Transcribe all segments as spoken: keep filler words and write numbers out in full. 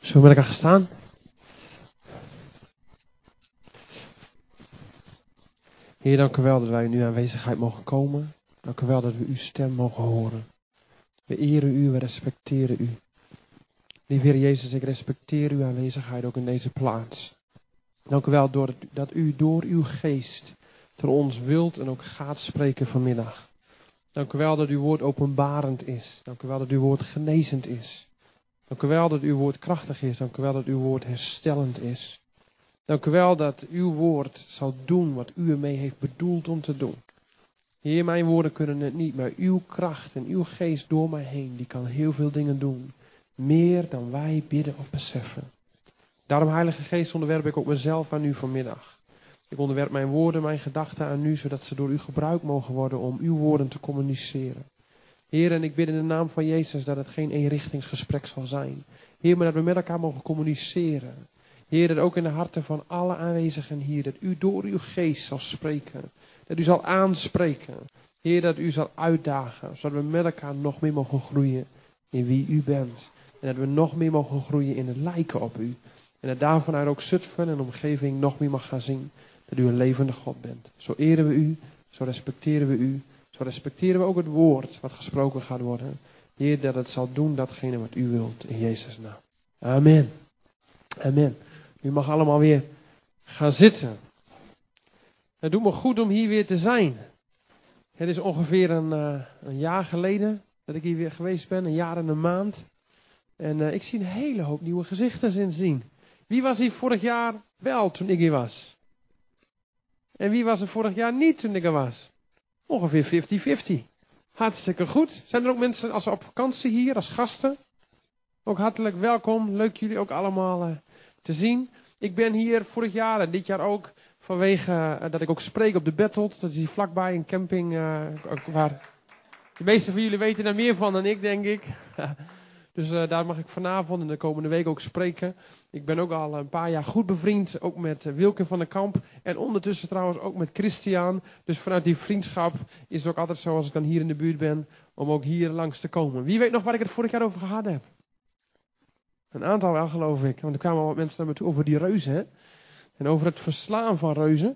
Zullen we met elkaar gaan staan? Heer, dank u wel dat wij in uw aanwezigheid mogen komen. Dank u wel dat we uw stem mogen horen. We eren u, we respecteren u. Lieve Heer Jezus, ik respecteer uw aanwezigheid ook in deze plaats. Dank u wel door, dat u door uw geest tot ons wilt en ook gaat spreken vanmiddag. Dank u wel dat uw woord openbarend is. Dank u wel dat uw woord genezend is. Dank u wel dat uw woord krachtig is. Dank u wel dat uw woord herstellend is. Dank u wel dat uw woord zal doen wat u ermee heeft bedoeld om te doen. Heer, mijn woorden kunnen het niet, maar uw kracht en uw geest door mij heen, die kan heel veel dingen doen. Meer dan wij bidden of beseffen. Daarom, Heilige Geest, onderwerp ik ook mezelf aan u vanmiddag. Ik onderwerp mijn woorden, mijn gedachten aan u, zodat ze door u gebruikt mogen worden om uw woorden te communiceren. Heer, en ik bid in de naam van Jezus dat het geen eenrichtingsgesprek zal zijn. Heer, maar dat we met elkaar mogen communiceren. Heer, dat ook in de harten van alle aanwezigen hier, dat u door uw geest zal spreken. Dat u zal aanspreken. Heer, dat u zal uitdagen, zodat we met elkaar nog meer mogen groeien in wie u bent. En dat we nog meer mogen groeien in het lijken op u. En dat daarvanuit ook Zutphen en de omgeving nog meer mag gaan zien dat u een levende God bent. Zo eren we u, zo respecteren we u. Zo respecteren we ook het woord wat gesproken gaat worden. Heer, dat het zal doen datgene wat u wilt in Jezus' naam. Amen. Amen. U mag allemaal weer gaan zitten. Het doet me goed om hier weer te zijn. Het is ongeveer een, uh, een jaar geleden dat ik hier weer geweest ben. Een jaar en een maand. En uh, ik zie een hele hoop nieuwe gezichten sindsdien. Wie was hier vorig jaar wel toen ik hier was? En wie was er vorig jaar niet toen ik er was? Ongeveer vijftig vijftig. Hartstikke goed. Zijn er ook mensen als op vakantie hier, als gasten? Ook hartelijk welkom. Leuk jullie ook allemaal uh, te zien. Ik ben hier vorig jaar en dit jaar ook vanwege uh, dat ik ook spreek op de Bettelt. Dat is hier vlakbij een camping uh, waar de meeste van jullie weten er meer van dan ik, denk ik. Dus uh, daar mag ik vanavond en de komende week ook spreken. Ik ben ook al een paar jaar goed bevriend, ook met uh, Wilke van der Kamp. En ondertussen trouwens ook met Christian. Dus vanuit die vriendschap is het ook altijd zo als ik dan hier in de buurt ben, om ook hier langs te komen. Wie weet nog waar ik het vorig jaar over gehad heb? Een aantal wel, geloof ik. Want er kwamen al wat mensen naar me toe over die reuzen. Hè? En over het verslaan van reuzen.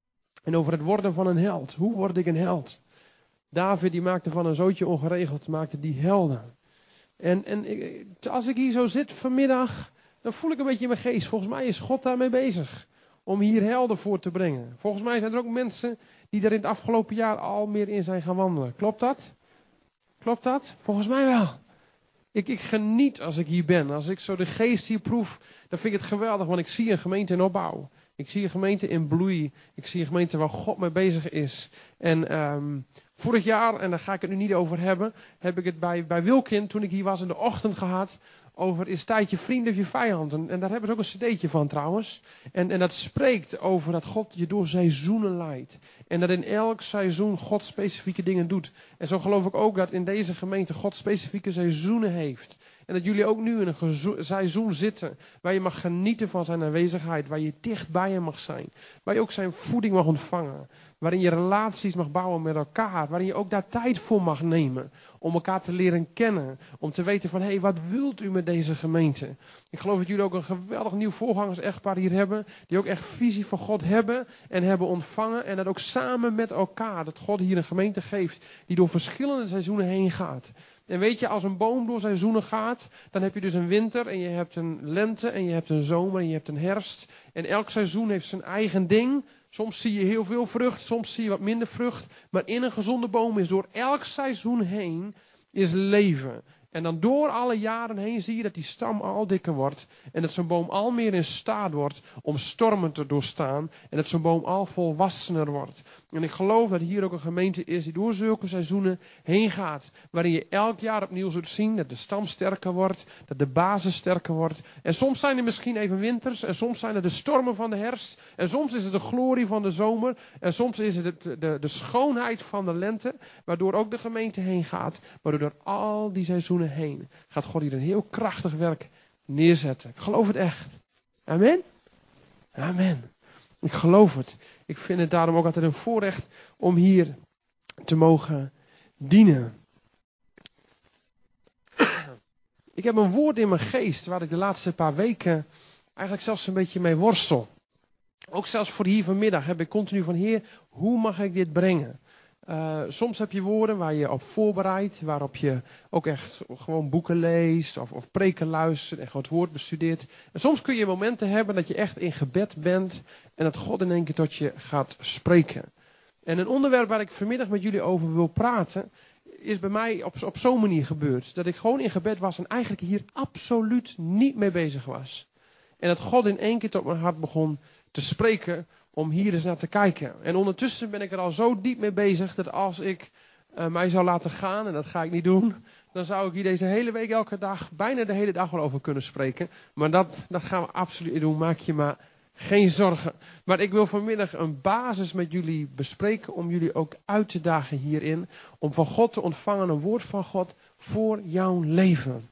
En over het worden van een held. Hoe word ik een held? David die maakte van een zootje ongeregeld, maakte die helden. En, en als ik hier zo zit vanmiddag, dan voel ik een beetje in mijn geest. Volgens mij is God daarmee bezig. Om hier helden voor te brengen. Volgens mij zijn er ook mensen die er in het afgelopen jaar al meer in zijn gaan wandelen. Klopt dat? Klopt dat? Volgens mij wel. Ik, ik geniet als ik hier ben. Als ik zo de geest hier proef, dan vind ik het geweldig. Want ik zie een gemeente in opbouw. Ik zie een gemeente in bloei. Ik zie een gemeente waar God mee bezig is. En um, vorig jaar, en daar ga ik het nu niet over hebben, heb ik het bij, bij Wilkin, toen ik hier was in de ochtend gehad, over is tijd je vriend of je vijand. En, en daar hebben ze ook een cd'tje van trouwens. En, en dat spreekt over dat God je door seizoenen leidt. En dat in elk seizoen God specifieke dingen doet. En zo geloof ik ook dat in deze gemeente God specifieke seizoenen heeft. En dat jullie ook nu in een gezo- seizoen zitten waar je mag genieten van zijn aanwezigheid. Waar je dicht bij hem mag zijn. Waar je ook zijn voeding mag ontvangen. Waarin je relaties mag bouwen met elkaar. Waarin je ook daar tijd voor mag nemen. Om elkaar te leren kennen. Om te weten van, hé, hey, wat wilt u met deze gemeente? Ik geloof dat jullie ook een geweldig nieuw voorgangers-echtpaar hier hebben. Die ook echt visie van God hebben en hebben ontvangen. En dat ook samen met elkaar. Dat God hier een gemeente geeft die door verschillende seizoenen heen gaat. En weet je, als een boom door seizoenen gaat, dan heb je dus een winter en je hebt een lente en je hebt een zomer en je hebt een herfst. En elk seizoen heeft zijn eigen ding. Soms zie je heel veel vrucht, soms zie je wat minder vrucht. Maar in een gezonde boom is door elk seizoen heen is leven. En dan door alle jaren heen zie je dat die stam al dikker wordt. En dat zo'n boom al meer in staat wordt om stormen te doorstaan. En dat zo'n boom al volwassener wordt. En ik geloof dat hier ook een gemeente is die door zulke seizoenen heen gaat. Waarin je elk jaar opnieuw zult zien dat de stam sterker wordt. Dat de basis sterker wordt. En soms zijn er misschien even winters. En soms zijn er de stormen van de herfst. En soms is het de glorie van de zomer. En soms is het de, de, de schoonheid van de lente. Waardoor ook de gemeente heen gaat. Waardoor door al die seizoenen heen gaat God hier een heel krachtig werk neerzetten. Ik geloof het echt. Amen? Amen. Ik geloof het. Ik vind het daarom ook altijd een voorrecht om hier te mogen dienen. Ik heb een woord in mijn geest waar ik de laatste paar weken eigenlijk zelfs een beetje mee worstel. Ook zelfs voor hier vanmiddag heb ik continu van, Heer, hoe mag ik dit brengen? Uh, soms heb je woorden waar je op voorbereidt, waarop je ook echt gewoon boeken leest of, of preken luistert en God woord bestudeert. En soms kun je momenten hebben dat je echt in gebed bent en dat God in één keer tot je gaat spreken. En een onderwerp waar ik vanmiddag met jullie over wil praten, is bij mij op, op zo'n manier gebeurd. Dat ik gewoon in gebed was en eigenlijk hier absoluut niet mee bezig was. En dat God in één keer tot mijn hart begon te spreken om hier eens naar te kijken. En ondertussen ben ik er al zo diep mee bezig dat als ik uh, mij zou laten gaan, en dat ga ik niet doen, dan zou ik hier deze hele week elke dag, bijna de hele dag wel over kunnen spreken. Maar dat, dat gaan we absoluut niet doen, maak je maar geen zorgen. Maar ik wil vanmiddag een basis met jullie bespreken om jullie ook uit te dagen hierin. Om van God te ontvangen een woord van God voor jouw leven.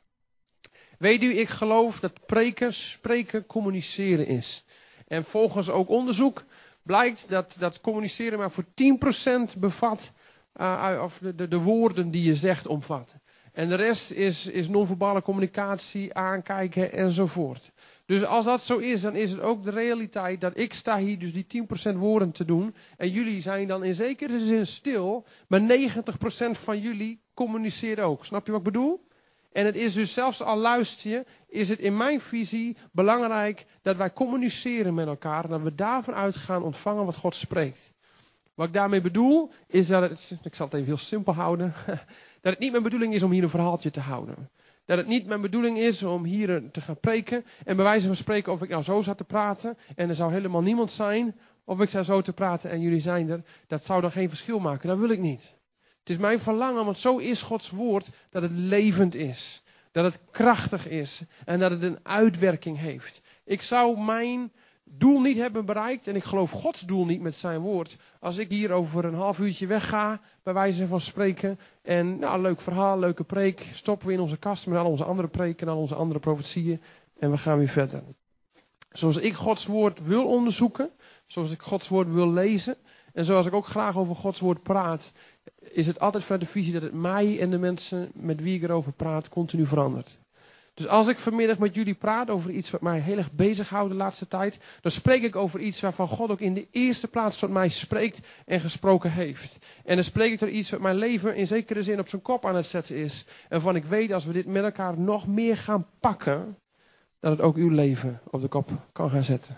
Weet u, ik geloof dat preken, spreken, communiceren is. En volgens ook onderzoek blijkt dat, dat communiceren maar voor tien procent bevat, uh, of de, de, de woorden die je zegt omvat. En de rest is, is non-verbale communicatie, aankijken enzovoort. Dus als dat zo is, dan is het ook de realiteit dat ik sta hier dus die tien procent woorden te doen. En jullie zijn dan in zekere zin stil, maar negentig procent van jullie communiceren ook. Snap je wat ik bedoel? En het is dus zelfs al luister je, is het in mijn visie belangrijk dat wij communiceren met elkaar. En dat we daarvan uit gaan ontvangen wat God spreekt. Wat ik daarmee bedoel, is dat het, ik zal het even heel simpel houden, dat het niet mijn bedoeling is om hier een verhaaltje te houden. Dat het niet mijn bedoeling is om hier te gaan preken. En bij wijze van spreken of ik nou zo zat te praten en er zou helemaal niemand zijn. Of ik zou zo te praten en jullie zijn er. Dat zou dan geen verschil maken. Dat wil ik niet. Het is mijn verlangen, want zo is Gods woord, dat het levend is. Dat het krachtig is. En dat het een uitwerking heeft. Ik zou mijn doel niet hebben bereikt. En ik geloof Gods doel niet met zijn woord. Als ik hier over een half uurtje wegga, bij wijze van spreken. En nou, leuk verhaal, leuke preek. Stoppen we in onze kast met al onze andere preken, al onze andere profetieën. En we gaan weer verder. Zoals ik Gods woord wil onderzoeken. Zoals ik Gods woord wil lezen. En zoals ik ook graag over Gods woord praat, is het altijd vanuit de visie dat het mij en de mensen met wie ik erover praat continu verandert. Dus als ik vanmiddag met jullie praat over iets wat mij heel erg bezighoudt de laatste tijd, dan spreek ik over iets waarvan God ook in de eerste plaats tot mij spreekt en gesproken heeft. En dan spreek ik door iets wat mijn leven in zekere zin op zijn kop aan het zetten is. En waarvan ik weet als we dit met elkaar nog meer gaan pakken, dat het ook uw leven op de kop kan gaan zetten.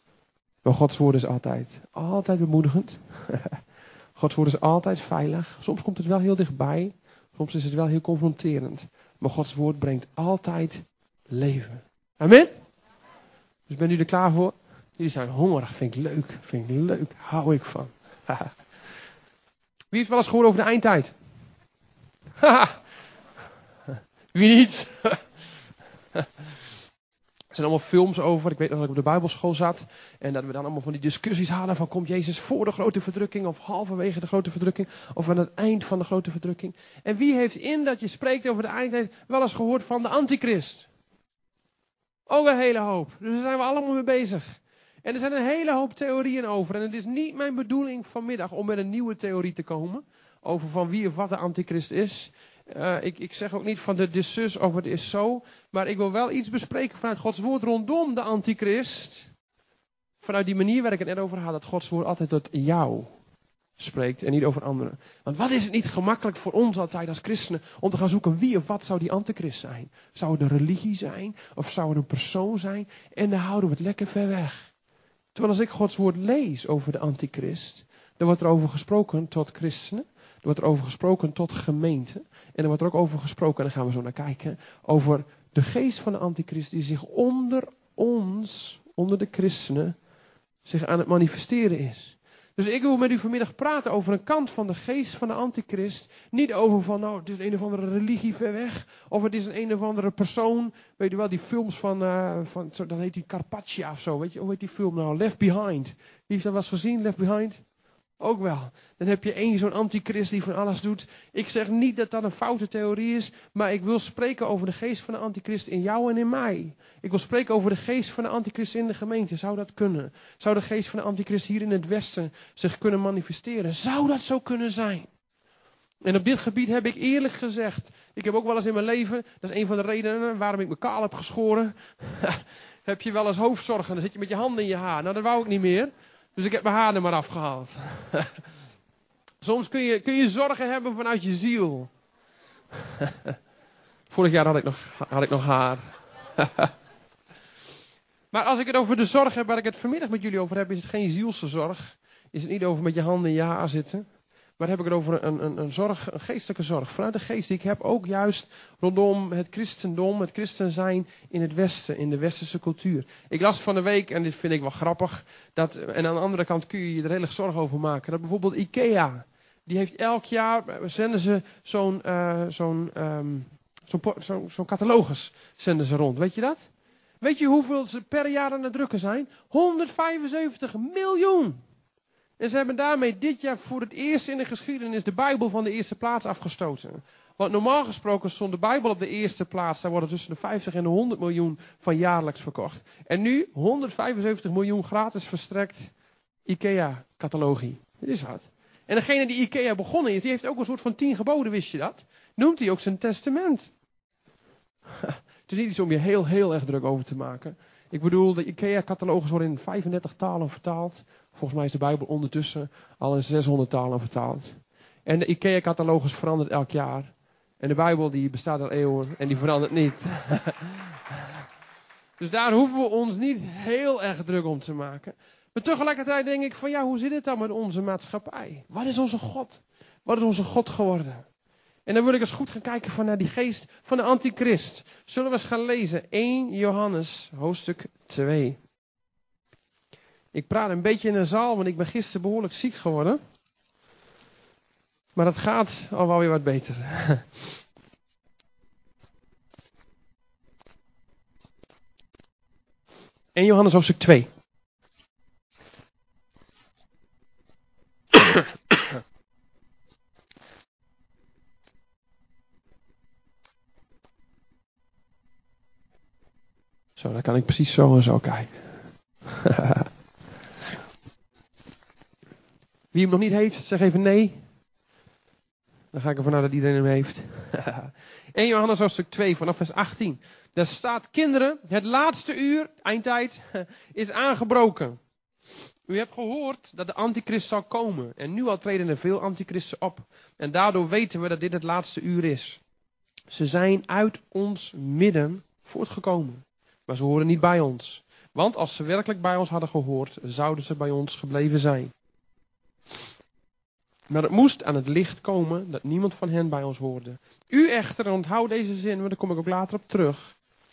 Maar Gods woord is altijd, altijd bemoedigend. Gods woord is altijd veilig. Soms komt het wel heel dichtbij. Soms is het wel heel confronterend. Maar Gods woord brengt altijd leven. Amen? Dus bent u er klaar voor? Jullie zijn hongerig. Vind ik leuk. Vind ik leuk. Hou ik van. Wie heeft wel eens gehoord over de eindtijd? Wie niet? Er zijn allemaal films over. Ik weet nog dat ik op de Bijbelschool zat. En dat we dan allemaal van die discussies hadden. Van komt Jezus voor de grote verdrukking? Of halverwege de grote verdrukking? Of aan het eind van de grote verdrukking? En wie heeft in dat je spreekt over de eindtijd wel eens gehoord van de antichrist? Ook een hele hoop. Dus daar zijn we allemaal mee bezig. En er zijn een hele hoop theorieën over. En het is niet mijn bedoeling vanmiddag om met een nieuwe theorie te komen. Over van wie of wat de antichrist is. Uh, ik, ik zeg ook niet van dit is zus of het is zo. Maar ik wil wel iets bespreken vanuit Gods woord rondom de antichrist. Vanuit die manier waar ik het net over had. Dat Gods woord altijd tot jou spreekt en niet over anderen. Want wat is het niet gemakkelijk voor ons altijd als christenen. Om te gaan zoeken wie of wat zou die antichrist zijn. Zou het een religie zijn? Of zou het een persoon zijn? En dan houden we het lekker ver weg. Terwijl als ik Gods woord lees over de antichrist. Dan wordt er over gesproken tot christenen. Er wordt er over gesproken tot gemeenten. En er wordt er ook over gesproken, en daar gaan we zo naar kijken, over de geest van de antichrist die zich onder ons, onder de christenen, zich aan het manifesteren is. Dus ik wil met u vanmiddag praten over een kant van de geest van de antichrist. Niet over van, nou, het is een of andere religie ver weg. Of het is een een of andere persoon. Weet u wel, die films van, uh, van dan heet die Carpaccia of zo. Weet je, hoe heet die film nou? Left Behind. Wie heeft dat wel eens gezien, Left Behind? Ook wel. Dan heb je één zo'n antichrist die van alles doet. Ik zeg niet dat dat een foute theorie is. Maar ik wil spreken over de geest van de antichrist in jou en in mij. Ik wil spreken over de geest van de antichrist in de gemeente. Zou dat kunnen? Zou de geest van de antichrist hier in het westen zich kunnen manifesteren? Zou dat zo kunnen zijn? En op dit gebied heb ik eerlijk gezegd, ik heb ook wel eens in mijn leven, dat is een van de redenen waarom ik me kaal heb geschoren. Heb je wel eens hoofdzorgen, dan zit je met je handen in je haar. Nou, dat wou ik niet meer. Dus ik heb mijn haar er maar afgehaald. Soms kun je, kun je zorgen hebben vanuit je ziel. Vorig jaar had ik nog, had ik nog haar. Maar als ik het over de zorg heb waar ik het vanmiddag met jullie over heb, is het geen zielse zorg. Is het niet over met je handen in je haar zitten. Maar heb ik het over een, een, een zorg, een geestelijke zorg. Vanuit de geest die ik heb, ook juist rondom het christendom, het christen zijn in het Westen, in de westerse cultuur. Ik las van de week, en dit vind ik wel grappig, dat, en aan de andere kant kun je je er heel erg zorgen over maken, dat bijvoorbeeld IKEA, die heeft elk jaar, zenden ze zo'n, uh, zo'n, um, zo'n, zo'n, zo'n catalogus, zenden ze rond. Weet je dat? Weet je hoeveel ze per jaar aan het drukken zijn? honderdvijfenzeventig miljoen! En ze hebben daarmee dit jaar voor het eerst in de geschiedenis de Bijbel van de eerste plaats afgestoten. Want normaal gesproken stond de Bijbel op de eerste plaats. Daar worden tussen de vijftig en de honderd miljoen van jaarlijks verkocht. En nu honderdvijfenzeventig miljoen gratis verstrekt IKEA-catalogie. Dit is wat. En degene die IKEA begonnen is, die heeft ook een soort van tien geboden, wist je dat? Noemt hij ook zijn testament. Het is niet iets om je heel, heel erg druk over te maken. Ik bedoel, de IKEA-catalogus worden in vijfendertig talen vertaald. Volgens mij is de Bijbel ondertussen al in zeshonderd talen vertaald. En de IKEA-catalogus verandert elk jaar. En de Bijbel die bestaat al eeuwen en die verandert niet. Dus daar hoeven we ons niet heel erg druk om te maken. Maar tegelijkertijd denk ik van ja, hoe zit het dan met onze maatschappij? Wat is onze God? Wat is onze God geworden? En dan wil ik eens goed gaan kijken van naar die geest van de antichrist. Zullen we eens gaan lezen één Johannes hoofdstuk twee. Ik praat een beetje in een zaal, want ik ben gisteren behoorlijk ziek geworden. Maar het gaat al wel weer wat beter. één Johannes hoofdstuk twee. Zo, dan kan ik precies zo en zo kijken. Wie hem nog niet heeft, zeg even nee. Dan ga ik ervan uit dat iedereen hem heeft. één Johannes hoofdstuk twee vanaf vers achttien. Daar staat: kinderen, het laatste uur, eindtijd, is aangebroken. U hebt gehoord dat de antichrist zal komen. En nu al treden er veel antichristen op. En daardoor weten we dat dit het laatste uur is. Ze zijn uit ons midden voortgekomen. Maar ze horen niet bij ons. Want als ze werkelijk bij ons hadden gehoord, zouden ze bij ons gebleven zijn. Maar het moest aan het licht komen dat niemand van hen bij ons hoorde. U echter, onthoud deze zin, want daar kom ik ook later op terug.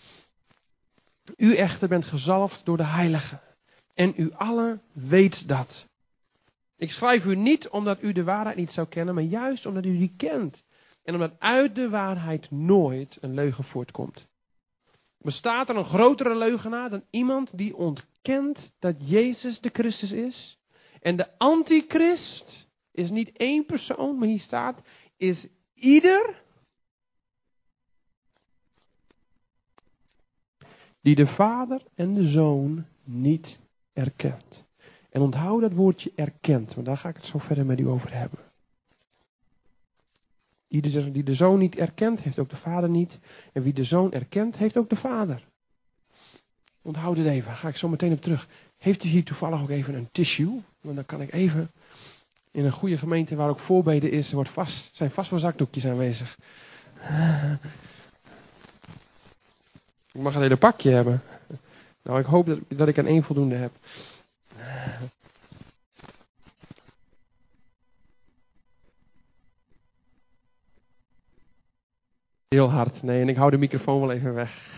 U echter bent gezalfd door de Heilige. En u allen weet dat. Ik schrijf u niet omdat u de waarheid niet zou kennen, maar juist omdat u die kent. En omdat uit de waarheid nooit een leugen voortkomt. Bestaat er een grotere leugenaar dan iemand die ontkent dat Jezus de Christus is? En de antichrist is niet één persoon, maar hier staat, is ieder die de Vader en de Zoon niet erkent. En onthoud dat woordje erkent, want daar ga ik het zo verder met u over hebben. Ieder die de Zoon niet erkent, heeft ook de Vader niet. En wie de Zoon erkent, heeft ook de Vader. Onthoud het even, daar ga ik zo meteen op terug. Heeft u hier toevallig ook even een tissue? Want dan kan ik even, in een goede gemeente waar ook voorbeden is, er wordt vast, zijn vast wel zakdoekjes aanwezig. Ik mag het hele pakje hebben. Nou, ik hoop dat, dat ik aan één voldoende heb. Heel hard. Nee, en ik hou de microfoon wel even weg.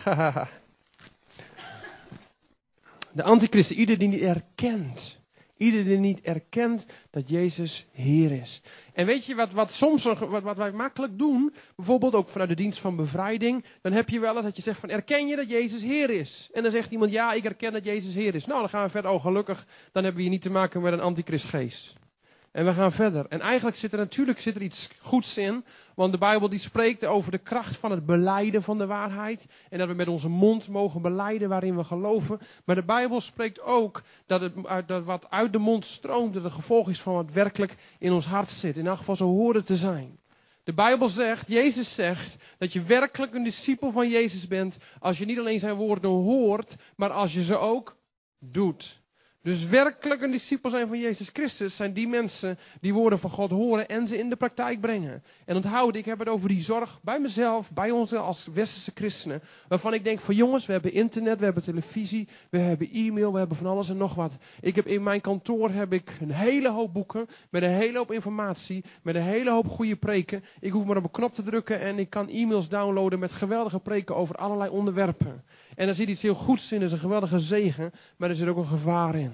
De antichristen, ieder die niet erkent. Ieder die niet erkent dat Jezus Heer is. En weet je wat, wat soms, wat, wat wij makkelijk doen, bijvoorbeeld ook vanuit de dienst van bevrijding, dan heb je wel eens dat je zegt van, erken je dat Jezus Heer is? En dan zegt iemand, ja, ik erken dat Jezus Heer is. Nou, dan gaan we verder, oh gelukkig, dan hebben we hier niet te maken met een antichristgeest. En we gaan verder. En eigenlijk zit er natuurlijk zit er iets goeds in. Want de Bijbel die spreekt over de kracht van het belijden van de waarheid. En dat we met onze mond mogen belijden waarin we geloven. Maar de Bijbel spreekt ook dat, het, dat wat uit de mond stroomt, dat het gevolg is van wat werkelijk in ons hart zit. In elk geval zo hoort het te zijn. De Bijbel zegt, Jezus zegt, dat je werkelijk een discipel van Jezus bent als je niet alleen zijn woorden hoort, maar als je ze ook doet. Dus werkelijk een discipel zijn van Jezus Christus zijn die mensen die woorden van God horen en ze in de praktijk brengen. En onthoud, ik heb het over die zorg bij mezelf, bij ons als westerse christenen. Waarvan ik denk van jongens, we hebben internet, we hebben televisie, we hebben e-mail, we hebben van alles en nog wat. Ik heb in mijn kantoor heb ik een hele hoop boeken met een hele hoop informatie, met een hele hoop goede preken. Ik hoef maar op een knop te drukken en ik kan e-mails downloaden met geweldige preken over allerlei onderwerpen. En er zit iets heel goeds in, er is een geweldige zegen, maar er zit ook een gevaar in.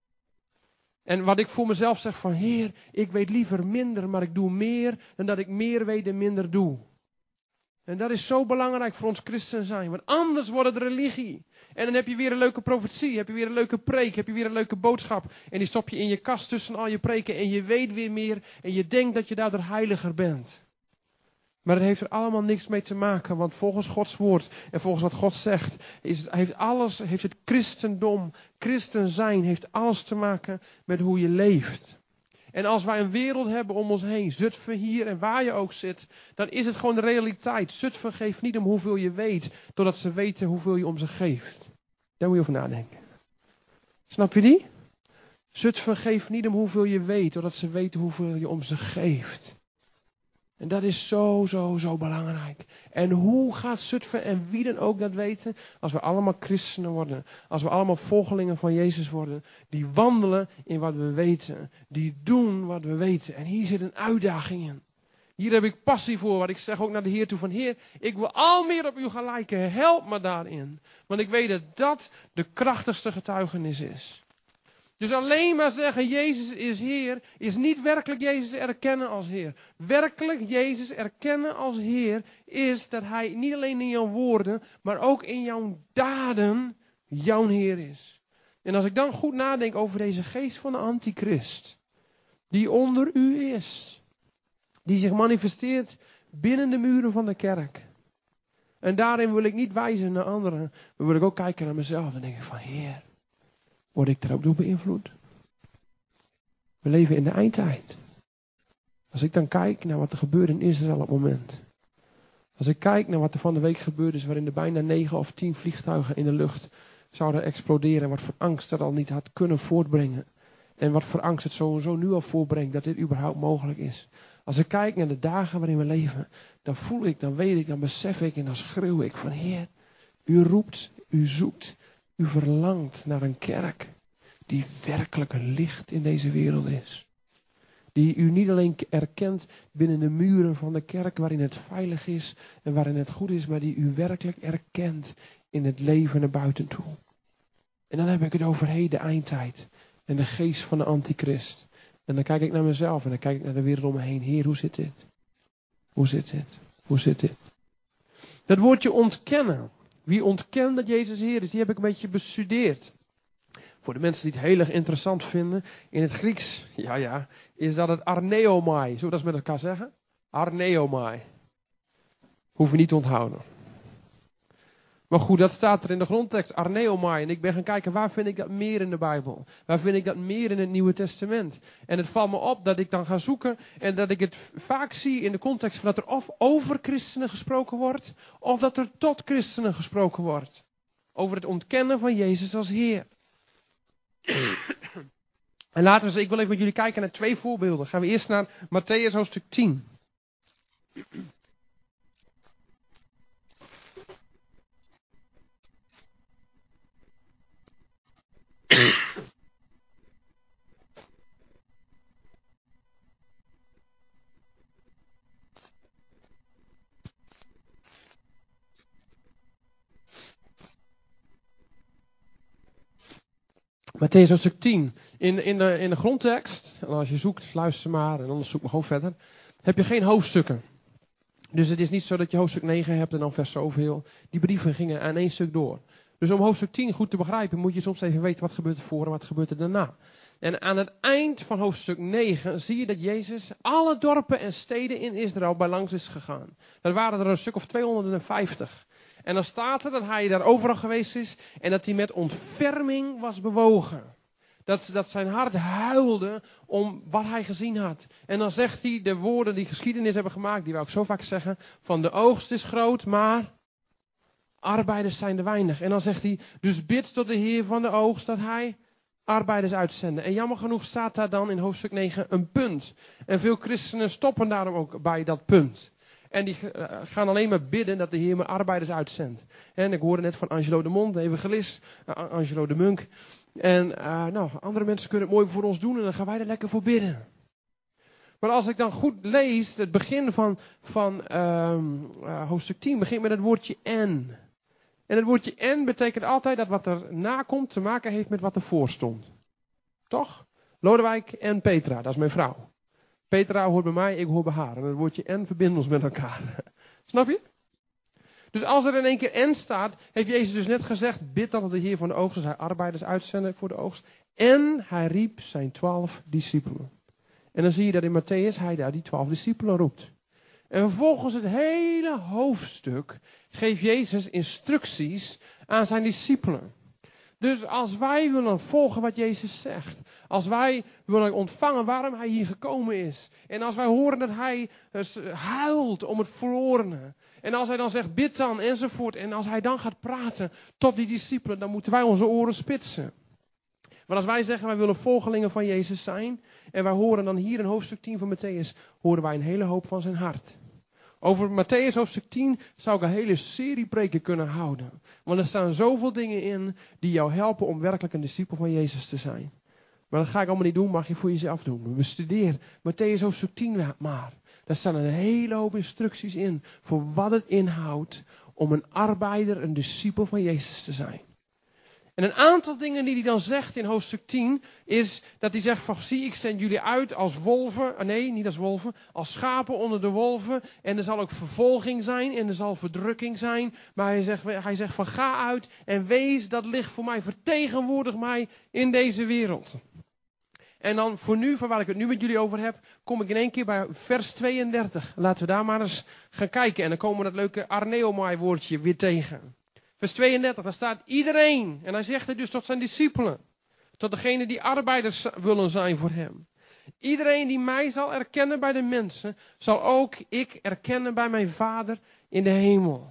En wat ik voor mezelf zeg van Heer, ik weet liever minder, maar ik doe meer dan dat ik meer weet en minder doe. En dat is zo belangrijk voor ons christen zijn, want anders wordt het religie. En dan heb je weer een leuke profetie, heb je weer een leuke preek, heb je weer een leuke boodschap. En die stop je in je kast tussen al je preken en je weet weer meer en je denkt dat je daardoor heiliger bent. Maar het heeft er allemaal niks mee te maken, want volgens Gods woord en volgens wat God zegt, is, heeft alles, heeft het christendom, christen zijn, heeft alles te maken met hoe je leeft. En als wij een wereld hebben om ons heen, Zutphen hier en waar je ook zit, dan is het gewoon de realiteit. Zutphen geeft niet om hoeveel je weet, totdat ze weten hoeveel je om ze geeft. Daar moet je over nadenken. Snap je die? Zutphen geeft niet om hoeveel je weet, totdat ze weten hoeveel je om ze geeft. En dat is zo, zo, zo belangrijk. En hoe gaat Zutphen en wie dan ook dat weten? Als we allemaal christenen worden. Als we allemaal volgelingen van Jezus worden. Die wandelen in wat we weten. Die doen wat we weten. En hier zit een uitdaging in. Hier heb ik passie voor. Wat ik zeg ook naar de Heer toe van Heer, ik wil al meer op u gaan lijken. Help me daarin. Want ik weet dat dat de krachtigste getuigenis is. Dus alleen maar zeggen Jezus is Heer, is niet werkelijk Jezus erkennen als Heer. Werkelijk Jezus erkennen als Heer is dat Hij niet alleen in jouw woorden, maar ook in jouw daden jouw Heer is. En als ik dan goed nadenk over deze geest van de antichrist, die onder u is, die zich manifesteert binnen de muren van de kerk. En daarin wil ik niet wijzen naar anderen, maar wil ik ook kijken naar mezelf en denk ik van Heer, word ik er ook door beïnvloed? We leven in de eindtijd. Als ik dan kijk naar wat er gebeurt in Israël op het moment. Als ik kijk naar wat er van de week gebeurd is, waarin er bijna negen of tien vliegtuigen in de lucht zouden exploderen. En wat voor angst dat al niet had kunnen voortbrengen. En wat voor angst het sowieso nu al voortbrengt dat dit überhaupt mogelijk is. Als ik kijk naar de dagen waarin we leven, dan voel ik, dan weet ik, dan besef ik en dan schreeuw ik van Heer, u roept, u zoekt. U verlangt naar een kerk die werkelijk een licht in deze wereld is. Die u niet alleen erkent binnen de muren van de kerk waarin het veilig is en waarin het goed is, maar die u werkelijk erkent in het leven naar buiten toe. En dan heb ik het over heden de eindtijd en de geest van de antichrist. En dan kijk ik naar mezelf en dan kijk ik naar de wereld om me heen. Heer, hoe zit dit? Hoe zit dit? Hoe zit dit? Dat woordje ontkennen. Wie ontkent dat Jezus Heer is, die heb ik een beetje bestudeerd. Voor de mensen die het heel erg interessant vinden, in het Grieks, ja ja, is dat het arneomai. Zullen we dat eens met elkaar zeggen? Arneomai. Hoef je niet te onthouden. Maar goed, dat staat er in de grondtekst, arneomai. En ik ben gaan kijken, waar vind ik dat meer in de Bijbel? Waar vind ik dat meer in het Nieuwe Testament? En het valt me op dat ik dan ga zoeken en dat ik het vaak zie in de context van dat er of over christenen gesproken wordt, of dat er tot christenen gesproken wordt. Over het ontkennen van Jezus als Heer. En laten we, ik wil even met jullie kijken naar twee voorbeelden. Gaan we eerst naar Mattheüs hoofdstuk tien. Mattheüs hoofdstuk tien. In, in, de, in de grondtekst, en als je zoekt, luister maar, en anders zoek maar gewoon verder, heb je geen hoofdstukken. Dus het is niet zo dat je hoofdstuk negen hebt en dan vers zoveel. Die brieven gingen aan één stuk door. Dus om hoofdstuk tien goed te begrijpen, moet je soms even weten wat gebeurt er voor en wat gebeurt er daarna. En aan het eind van hoofdstuk negen zie je dat Jezus alle dorpen en steden in Israël bij langs is gegaan. Er waren er een stuk of tweehonderdvijftig. En dan staat er dat hij daar overal geweest is en dat hij met ontferming was bewogen. Dat, dat zijn hart huilde om wat hij gezien had. En dan zegt hij de woorden die geschiedenis hebben gemaakt, die wij ook zo vaak zeggen, van de oogst is groot, maar arbeiders zijn er weinig. En dan zegt hij, dus bid tot de Heer van de oogst dat hij arbeiders uitzenden. En jammer genoeg staat daar dan in hoofdstuk negen een punt. En veel christenen stoppen daarom ook bij dat punt. En die gaan alleen maar bidden dat de Heer me arbeiders uitzendt. En ik hoorde net van Angelo de Mond, de evangelist, uh, Angelo de Munk. En uh, nou, andere mensen kunnen het mooi voor ons doen en dan gaan wij er lekker voor bidden. Maar als ik dan goed lees, het begin van, van uh, uh, hoofdstuk tien begint met het woordje en. En het woordje en betekent altijd dat wat er na komt te maken heeft met wat ervoor stond. Toch? Lodewijk en Petra, dat is mijn vrouw. Petra hoort bij mij, ik hoor bij haar. En het woordje en verbindt ons met elkaar. Snap je? Dus als er in één keer en staat, heeft Jezus dus net gezegd, bid dan tot de Heer van de oogst, als hij arbeiders uitzenden voor de oogst. En hij riep zijn twaalf discipelen. En dan zie je dat in Matthäus hij daar die twaalf discipelen roept. En vervolgens het hele hoofdstuk geeft Jezus instructies aan zijn discipelen. Dus als wij willen volgen wat Jezus zegt. Als wij willen ontvangen waarom hij hier gekomen is. En als wij horen dat hij huilt om het verlorene. En als hij dan zegt bid dan enzovoort. En als hij dan gaat praten tot die discipelen. Dan moeten wij onze oren spitsen. Maar als wij zeggen wij willen volgelingen van Jezus zijn. En wij horen dan hier in hoofdstuk tien van Matthäus. Horen wij een hele hoop van zijn hart. Over Matthäus hoofdstuk tien zou ik een hele serie preken kunnen houden. Want er staan zoveel dingen in die jou helpen om werkelijk een discipel van Jezus te zijn. Maar dat ga ik allemaal niet doen, mag je voor jezelf doen. Bestudeer Matthäus hoofdstuk tien maar. Daar staan een hele hoop instructies in voor wat het inhoudt om een arbeider, een discipel van Jezus te zijn. En een aantal dingen die hij dan zegt in hoofdstuk tien is dat hij zegt van zie ik zend jullie uit als wolven, nee niet als wolven, als schapen onder de wolven. En er zal ook vervolging zijn en er zal verdrukking zijn. Maar hij zegt, hij zegt van ga uit en wees dat licht voor mij, vertegenwoordig mij in deze wereld. En dan voor nu, voor waar ik het nu met jullie over heb, kom ik in één keer bij vers tweeëndertig. Laten we daar maar eens gaan kijken en dan komen we dat leuke arneomai woordje weer tegen. Vers tweeëndertig, daar staat iedereen. En hij zegt het dus tot zijn discipelen. Tot degene die arbeiders willen zijn voor hem. Iedereen die mij zal erkennen bij de mensen, zal ook ik erkennen bij mijn Vader in de hemel.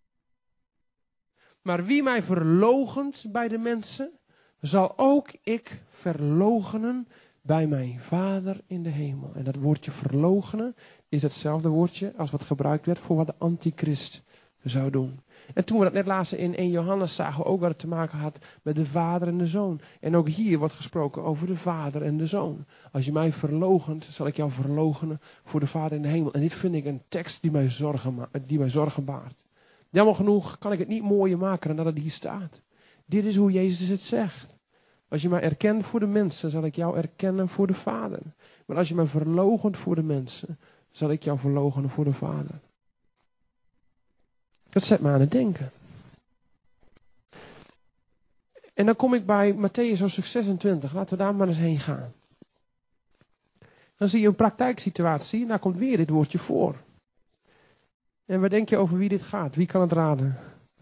Maar wie mij verloochent bij de mensen, zal ook ik verloochenen bij mijn Vader in de hemel. En dat woordje verloochenen is hetzelfde woordje als wat gebruikt werd voor wat de antichrist zou doen. En toen we dat net lazen in Eerste Johannes zagen we ook wat het te maken had met de vader en de zoon. En ook hier wordt gesproken over de vader en de zoon. Als je mij verloochent, zal ik jou verloochenen voor de vader in de hemel. En dit vind ik een tekst die mij zorgen, die mij zorgen baart. Jammer genoeg kan ik het niet mooier maken dan dat het hier staat. Dit is hoe Jezus het zegt. Als je mij erkent voor de mensen, zal ik jou erkennen voor de vader. Maar als je mij verloochent voor de mensen, zal ik jou verloochenen voor de vader. Dat zet me aan het denken. En dan kom ik bij Matthäus hoofdstuk zesentwintig. Laten we daar maar eens heen gaan. Dan zie je een praktijksituatie en daar komt weer dit woordje voor. En wat denk je over wie dit gaat? Wie kan het raden?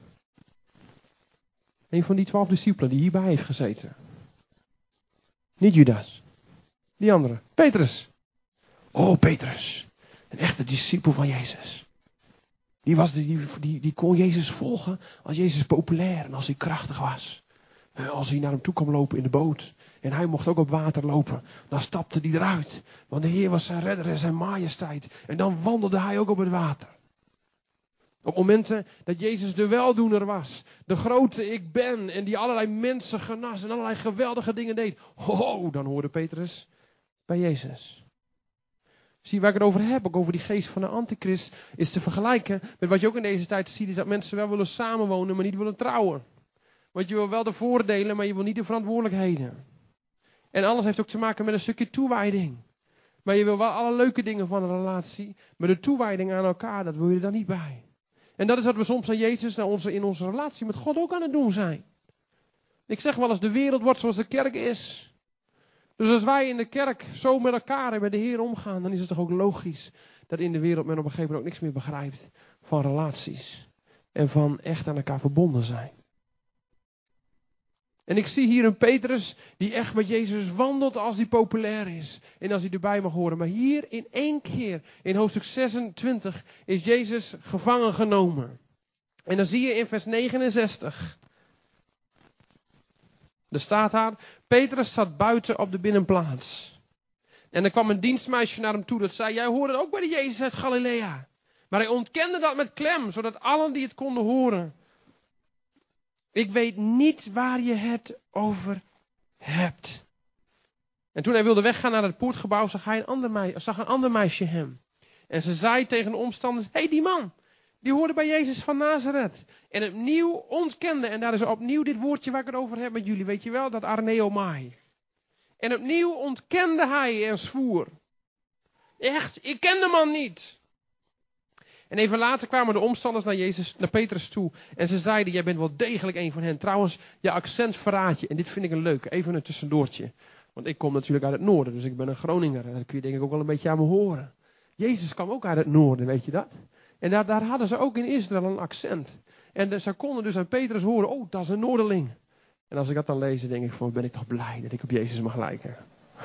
Een van die twaalf discipelen die hierbij heeft gezeten. Niet Judas. Die andere. Petrus. Oh, Petrus. Een echte discipel van Jezus. Die, was, die, die, die kon Jezus volgen als Jezus populair en als hij krachtig was. Als hij naar hem toe kwam lopen in de boot. En hij mocht ook op water lopen. Dan stapte hij eruit. Want de Heer was zijn redder en zijn majesteit. En dan wandelde hij ook op het water. Op momenten dat Jezus de weldoener was. De grote ik ben. En die allerlei mensen genas. En allerlei geweldige dingen deed. Ho, dan hoorde Petrus bij Jezus. Zie waar ik het over heb, ook over die geest van de antichrist, is te vergelijken met wat je ook in deze tijd ziet, is dat mensen wel willen samenwonen, maar niet willen trouwen. Want je wil wel de voordelen, maar je wil niet de verantwoordelijkheden. En alles heeft ook te maken met een stukje toewijding. Maar je wil wel alle leuke dingen van een relatie, maar de toewijding aan elkaar, dat wil je er dan niet bij. En dat is wat we soms aan Jezus, naar onze, in onze relatie met God ook aan het doen zijn. Ik zeg wel eens, de wereld wordt zoals de kerk is. Dus als wij in de kerk zo met elkaar en met de Heer omgaan, dan is het toch ook logisch dat in de wereld men op een gegeven moment ook niks meer begrijpt van relaties. En van echt aan elkaar verbonden zijn. En ik zie hier een Petrus die echt met Jezus wandelt als hij populair is. En als hij erbij mag horen. Maar hier in één keer, in hoofdstuk zesentwintig, is Jezus gevangen genomen. En dan zie je in vers negenenzestig. Er staat daar, Petrus zat buiten op de binnenplaats. En er kwam een dienstmeisje naar hem toe dat zei, jij hoorde ook bij de Jezus uit Galilea. Maar hij ontkende dat met klem, zodat allen die het konden horen. Ik weet niet waar je het over hebt. En toen hij wilde weggaan naar het poortgebouw, zag, hij een ander meisje, zag een ander meisje hem. En ze zei tegen de omstanders, hé, hey, die man, die hoorde bij Jezus van Nazareth. En opnieuw ontkende, en daar is opnieuw dit woordje waar ik het over heb met jullie, weet je wel, dat arneomai. En opnieuw ontkende hij en zwoer. Echt, ik ken de man niet. En even later kwamen de omstanders naar, Jezus, naar Petrus toe. En ze zeiden, jij bent wel degelijk een van hen. Trouwens, je accent verraadt je. En dit vind ik een leuk. Even een tussendoortje. Want ik kom natuurlijk uit het noorden. Dus ik ben een Groninger. En dat kun je denk ik ook wel een beetje aan me horen. Jezus kwam ook uit het noorden, weet je dat? En daar, daar hadden ze ook in Israël een accent. En de, ze konden dus aan Petrus horen, oh, dat is een Noorderling. En als ik dat dan lees, dan denk ik van, ben ik toch blij dat ik op Jezus mag lijken.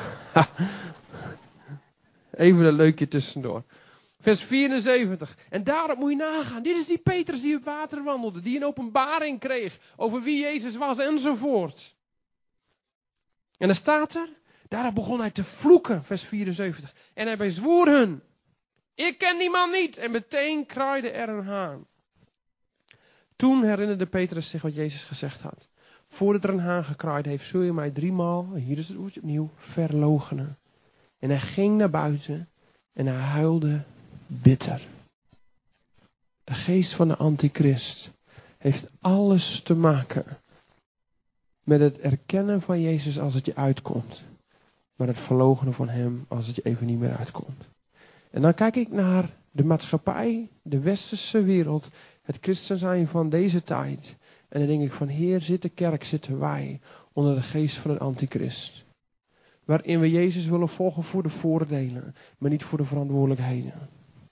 Even een leukje tussendoor. Vers vierenzeventig. En daarop moet je nagaan. Dit is die Petrus die op water wandelde. Die een openbaring kreeg over wie Jezus was enzovoort. En dan staat er. Daarop begon hij te vloeken. Vers vierenzeventig. En hij bezwoer hun. Ik ken die man niet. En meteen kraaide er een haan. Toen herinnerde Petrus zich wat Jezus gezegd had. Voordat er een haan gekraaid heeft, zul je mij driemaal, hier is het woordje opnieuw, verloochenen. En hij ging naar buiten en hij huilde bitter. De geest van de antichrist heeft alles te maken met het erkennen van Jezus als het je uitkomt. Maar het verloochenen van hem als het je even niet meer uitkomt. En dan kijk ik naar de maatschappij, de westerse wereld, het christen zijn van deze tijd. En dan denk ik van, Heer, zit de kerk, zitten wij onder de geest van het antichrist. Waarin we Jezus willen volgen voor de voordelen, maar niet voor de verantwoordelijkheden.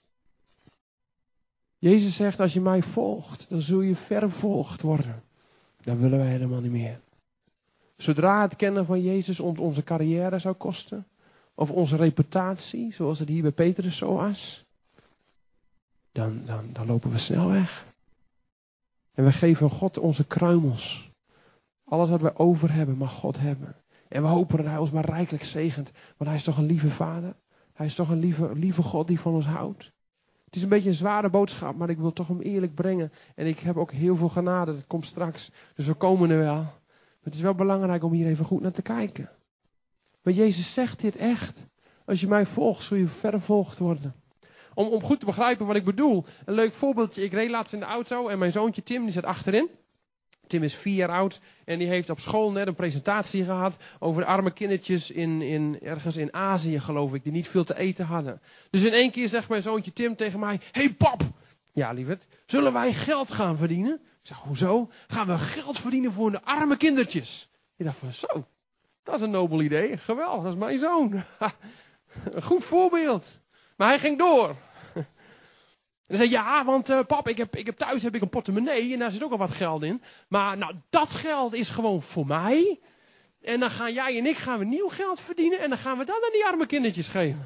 Jezus zegt, als je mij volgt, dan zul je vervolgd worden. Dat willen wij helemaal niet meer. Zodra het kennen van Jezus ons onze carrière zou kosten, of onze reputatie, zoals het hier bij Petrus zo was, dan, dan, dan lopen we snel weg. En we geven God onze kruimels. Alles wat we over hebben, mag God hebben. En we hopen dat hij ons maar rijkelijk zegent. Want hij is toch een lieve vader. Hij is toch een lieve, lieve God die van ons houdt. Het is een beetje een zware boodschap, maar ik wil toch hem eerlijk brengen. En ik heb ook heel veel genade, dat komt straks. Dus we komen er wel. Maar het is wel belangrijk om hier even goed naar te kijken. Maar Jezus zegt dit echt. Als je mij volgt, zul je vervolgd worden. Om, om goed te begrijpen wat ik bedoel. Een leuk voorbeeldje. Ik reed laatst in de auto en mijn zoontje Tim, die zat achterin. Tim is vier jaar oud en die heeft op school net een presentatie gehad over arme kindertjes in, in, ergens in Azië, geloof ik, die niet veel te eten hadden. Dus in één keer zegt mijn zoontje Tim tegen mij, hey pap, ja lieverd, zullen wij geld gaan verdienen? Ik zeg, hoezo? Gaan we geld verdienen voor de arme kindertjes? Ik dacht van, zo, dat is een nobel idee, geweldig, dat is mijn zoon. Een goed voorbeeld. Maar hij ging door. En hij zei, ja, want uh, pap, ik heb, ik heb thuis heb ik een portemonnee en daar zit ook al wat geld in. Maar nou, dat geld is gewoon voor mij. En dan gaan jij en ik gaan we nieuw geld verdienen en dan gaan we dat aan die arme kindertjes geven.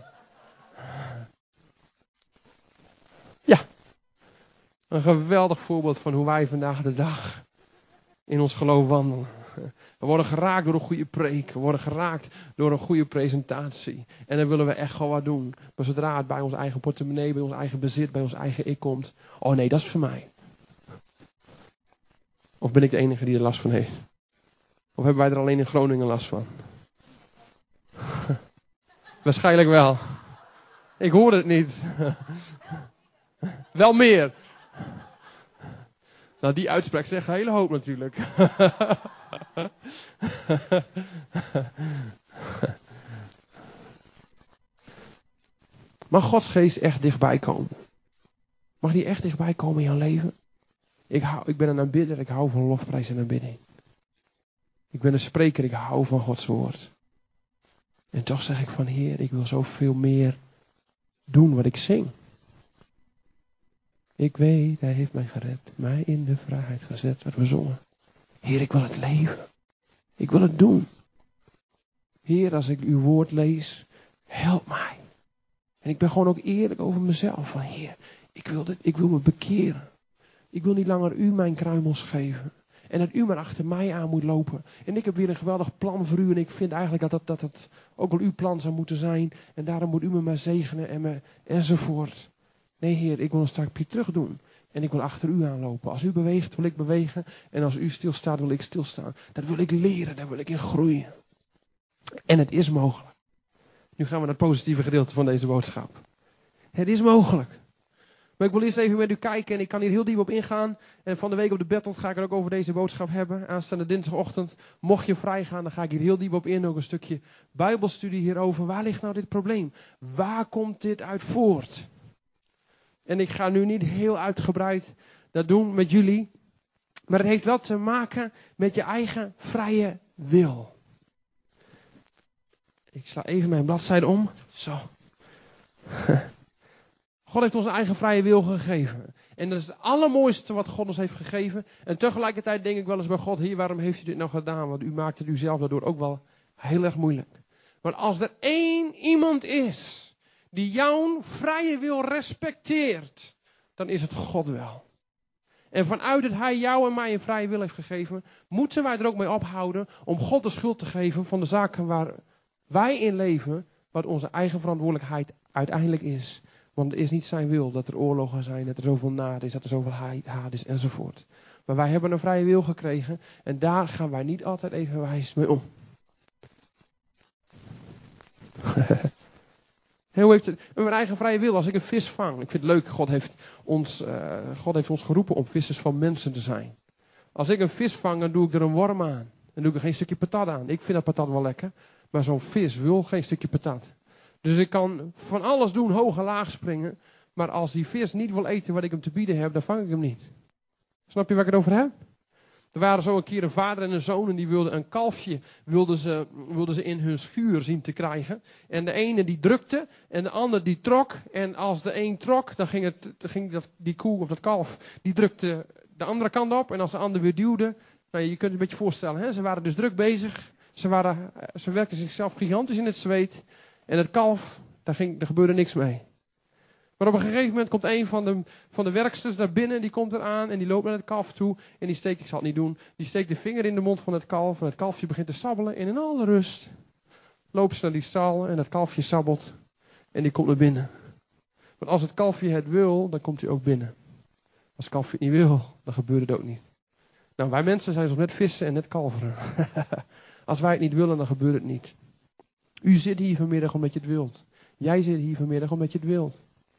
Ja, een geweldig voorbeeld van hoe wij vandaag de dag in ons geloof wandelen. We worden geraakt door een goede preek. We worden geraakt door een goede presentatie. En dan willen we echt gewoon wat doen. Maar zodra het bij ons eigen portemonnee, bij ons eigen bezit, bij ons eigen ik komt. Oh nee, dat is voor mij. Of ben ik de enige die er last van heeft? Of hebben wij er alleen in Groningen last van? Waarschijnlijk wel. Ik hoor het niet. Wel meer. Nou, die uitspraak zegt een hele hoop natuurlijk. Mag Gods geest echt dichtbij komen? Mag die echt dichtbij komen in jouw leven? Ik, hou, ik ben een aanbidder, ik hou van lofprijs en aanbidding. Ik ben een spreker, ik hou van Gods woord. En toch zeg ik van, Heer, ik wil zoveel meer doen wat ik zing. Ik weet, hij heeft mij gered, mij in de vrijheid gezet, wat we zongen. Heer, ik wil het leven. Ik wil het doen. Heer, als ik uw woord lees, help mij. En ik ben gewoon ook eerlijk over mezelf. Van Heer, ik wil, dit, ik wil me bekeren. Ik wil niet langer u mijn kruimels geven. En dat u maar achter mij aan moet lopen. En ik heb weer een geweldig plan voor u. En ik vind eigenlijk dat, dat, dat het ook wel uw plan zou moeten zijn. En daarom moet u me maar zegenen en me, enzovoort. Nee Heer, ik wil een stapje terug doen. En ik wil achter u aanlopen. Als u beweegt, wil ik bewegen. En als u stilstaat, wil ik stilstaan. Dat wil ik leren, daar wil ik in groeien. En het is mogelijk. Nu gaan we naar het positieve gedeelte van deze boodschap. Het is mogelijk. Maar ik wil eerst even met u kijken en ik kan hier heel diep op ingaan. En van de week op de Battle ga ik het ook over deze boodschap hebben. Aanstaande dinsdagochtend, mocht je vrij gaan, dan ga ik hier heel diep op in. Ook een stukje Bijbelstudie hierover. Waar ligt nou dit probleem? Waar komt dit uit voort? En ik ga nu niet heel uitgebreid dat doen met jullie. Maar het heeft wel te maken met je eigen vrije wil. Ik sla even mijn bladzijde om. Zo. God heeft ons een eigen vrije wil gegeven. En dat is het allermooiste wat God ons heeft gegeven. En tegelijkertijd denk ik wel eens bij God, Heer, waarom heeft u dit nou gedaan? Want u maakt het u zelf daardoor ook wel heel erg moeilijk. Maar als er één iemand is die jouw vrije wil respecteert, dan is het God wel. En vanuit dat hij jou en mij een vrije wil heeft gegeven, moeten wij er ook mee ophouden om God de schuld te geven van de zaken waar wij in leven, wat onze eigen verantwoordelijkheid uiteindelijk is. Want het is niet zijn wil dat er oorlogen zijn, dat er zoveel naad is, dat er zoveel haat is enzovoort. Maar wij hebben een vrije wil gekregen en daar gaan wij niet altijd even wijs mee om. Hoe heeft het, met mijn eigen vrije wil, als ik een vis vang. Ik vind het leuk, God heeft ons, uh, God heeft ons geroepen om vissers van mensen te zijn. Als ik een vis vang, dan doe ik er een worm aan. Dan doe ik er geen stukje patat aan. Ik vind dat patat wel lekker, maar zo'n vis wil geen stukje patat. Dus ik kan van alles doen, hoog en laag springen. Maar als die vis niet wil eten wat ik hem te bieden heb, dan vang ik hem niet. Snap je waar ik het over heb? Er waren zo een keer een vader en een zoon en die wilden een kalfje wilden ze, wilden ze in hun schuur zien te krijgen. En de ene die drukte en de ander die trok. En als de een trok, dan ging, het, dan ging dat, die koe of dat kalf, die drukte de andere kant op. En als de ander weer duwde, nou, je kunt het een beetje voorstellen, hè? Ze waren dus druk bezig. Ze, waren, ze werkten zichzelf gigantisch in het zweet. En het kalf, daar, ging, daar gebeurde niks mee. Maar op een gegeven moment komt een van de, van de werksters daar binnen, die komt eraan en die loopt naar het kalf toe. En die steekt, ik zal het niet doen, die steekt de vinger in de mond van het kalf. En het kalfje begint te sabbelen en in alle rust loopt ze naar die stal en het kalfje sabbelt. En die komt naar binnen. Want als het kalfje het wil, dan komt hij ook binnen. Als het kalfje het niet wil, dan gebeurt het ook niet. Nou, wij mensen zijn zo net vissen en net kalveren. Als wij het niet willen, dan gebeurt het niet. U zit hier vanmiddag omdat je het wilt. Jij zit hier vanmiddag omdat je het wilt.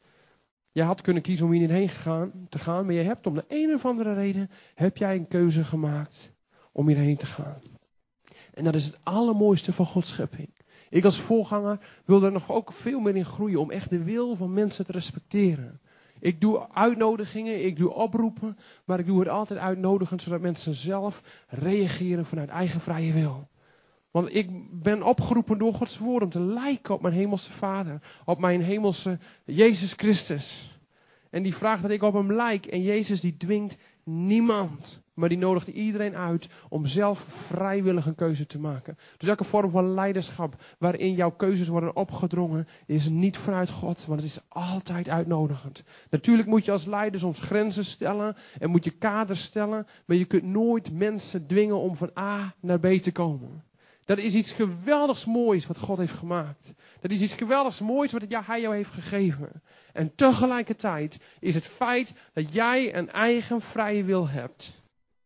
Jij had kunnen kiezen om hier niet heen gaan, te gaan, maar je hebt om de een of andere reden, heb jij een keuze gemaakt om hierheen te gaan. En dat is het allermooiste van Gods schepping. Ik als voorganger wil er nog ook veel meer in groeien om echt de wil van mensen te respecteren. Ik doe uitnodigingen, ik doe oproepen, maar ik doe het altijd uitnodigend zodat mensen zelf reageren vanuit eigen vrije wil. Want ik ben opgeroepen door Gods woord om te lijken op mijn hemelse Vader. Op mijn hemelse Jezus Christus. En die vraagt dat ik op hem lijk. En Jezus die dwingt niemand. Maar die nodigt iedereen uit om zelf vrijwillig een keuze te maken. Dus elke vorm van leiderschap waarin jouw keuzes worden opgedrongen is niet vanuit God. Want het is altijd uitnodigend. Natuurlijk moet je als leider soms grenzen stellen. En moet je kaders stellen. Maar je kunt nooit mensen dwingen om van A naar B te komen. Dat is iets geweldigs moois wat God heeft gemaakt. Dat is iets geweldigs moois wat Hij jou heeft gegeven. En tegelijkertijd is het feit dat jij een eigen vrije wil hebt.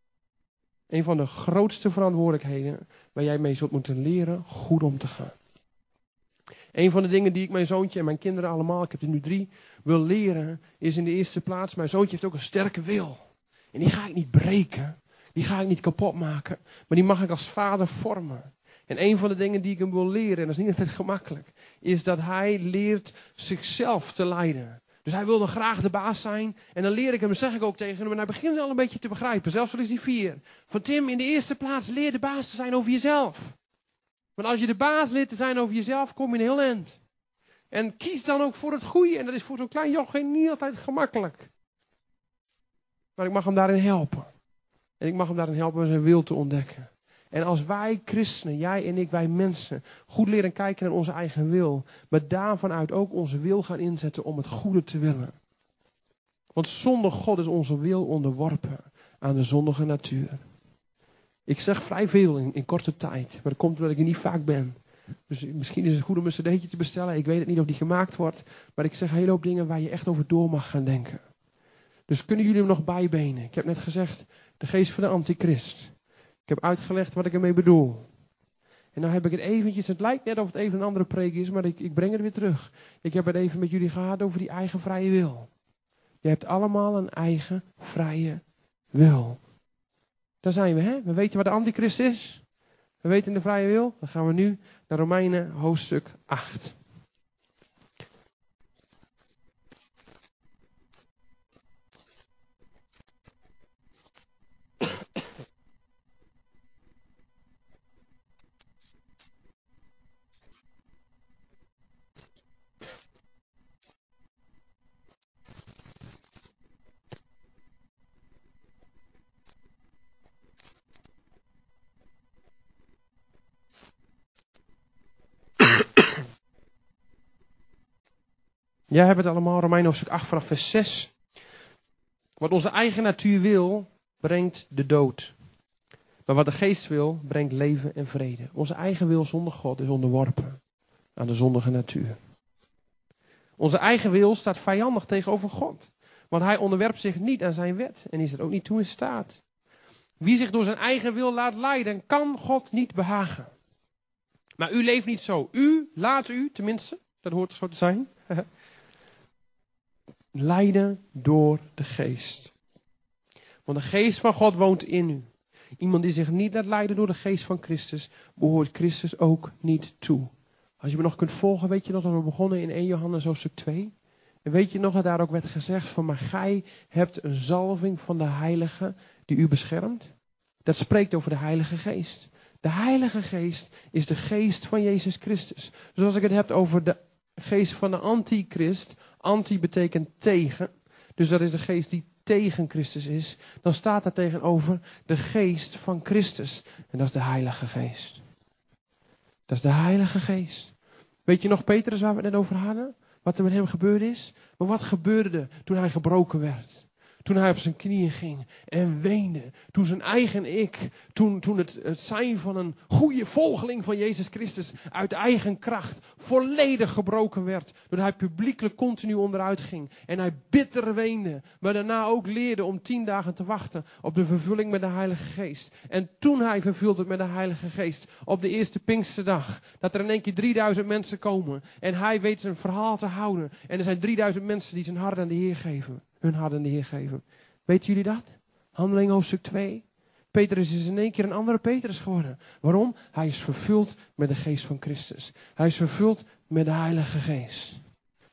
Een van de grootste verantwoordelijkheden waar jij mee zult moeten leren goed om te gaan. Een van de dingen die ik mijn zoontje en mijn kinderen allemaal, ik heb er nu drie, wil leren, is in de eerste plaats, mijn zoontje heeft ook een sterke wil. En die ga ik niet breken. Die ga ik niet kapot maken. Maar die mag ik als vader vormen. En een van de dingen die ik hem wil leren, en dat is niet altijd gemakkelijk, is dat hij leert zichzelf te leiden. Dus hij wil dan graag de baas zijn. En dan leer ik hem, zeg ik ook tegen hem, en hij begint al een beetje te begrijpen. Zelfs al is hij vier. Van Tim, in de eerste plaats leer de baas te zijn over jezelf. Want als je de baas leert te zijn over jezelf, kom je een heel eind. En kies dan ook voor het goede. En dat is voor zo'n klein jochie niet altijd gemakkelijk. Maar ik mag hem daarin helpen. En ik mag hem daarin helpen zijn wil te ontdekken. En als wij christenen, jij en ik, wij mensen, goed leren kijken naar onze eigen wil, maar daarvan uit ook onze wil gaan inzetten om het goede te willen. Want zonder God is onze wil onderworpen aan de zondige natuur. Ik zeg vrij veel in, in korte tijd, maar dat komt omdat ik er niet vaak ben. Dus misschien is het goed om een cd'tje te bestellen. Ik weet het niet of die gemaakt wordt, maar ik zeg een hele hoop dingen waar je echt over door mag gaan denken. Dus kunnen jullie hem nog bijbenen? Ik heb net gezegd, de geest van de antichrist. Ik heb uitgelegd wat ik ermee bedoel. En nou heb ik het eventjes, het lijkt net of het even een andere preek is, maar ik, ik breng het weer terug. Ik heb het even met jullie gehad over die eigen vrije wil. Je hebt allemaal een eigen vrije wil. Daar zijn we, hè? We weten wat de antichrist is. We weten de vrije wil. Dan gaan we nu naar Romeinen hoofdstuk acht. Jij hebt het allemaal, Romeinen hoofdstuk acht vanaf vers zes. Wat onze eigen natuur wil, brengt de dood. Maar wat de geest wil, brengt leven en vrede. Onze eigen wil zonder God is onderworpen aan de zondige natuur. Onze eigen wil staat vijandig tegenover God. Want hij onderwerpt zich niet aan zijn wet en is er ook niet toe in staat. Wie zich door zijn eigen wil laat leiden, kan God niet behagen. Maar u leeft niet zo. U, laat u, tenminste, dat hoort zo te zijn, leiden door de geest. Want de geest van God woont in u. Iemand die zich niet laat leiden door de geest van Christus, behoort Christus ook niet toe. Als je me nog kunt volgen, weet je nog dat we begonnen in eerste Johannes hoofdstuk twee. En weet je nog dat daar ook werd gezegd van, maar gij hebt een zalving van de Heilige die u beschermt. Dat spreekt over de Heilige Geest. De Heilige Geest is de geest van Jezus Christus. Dus als ik het heb over de geest van de antichrist, anti betekent tegen. Dus dat is de geest die tegen Christus is. Dan staat daar tegenover de geest van Christus. En dat is de Heilige Geest. Dat is de Heilige Geest. Weet je nog Petrus waar we het net over hadden? Wat er met hem gebeurd is? Maar wat gebeurde er toen hij gebroken werd? Toen hij op zijn knieën ging en weende. Toen zijn eigen ik, toen, toen het, het zijn van een goede volgeling van Jezus Christus uit eigen kracht volledig gebroken werd. Doordat hij publiekelijk continu onderuit ging. En hij bitter weende. Maar daarna ook leerde om tien dagen te wachten op de vervulling met de Heilige Geest. En toen hij vervuld werd met de Heilige Geest op de eerste Pinksterdag. Dat er in één keer drieduizend mensen komen. En hij weet zijn verhaal te houden. En er zijn drieduizend mensen die zijn hart aan de Heer geven. Hun hart aan de Heer geven. Weten jullie dat? Handelingen hoofdstuk twee. Petrus is in één keer een andere Petrus geworden. Waarom? Hij is vervuld met de geest van Christus. Hij is vervuld met de Heilige Geest.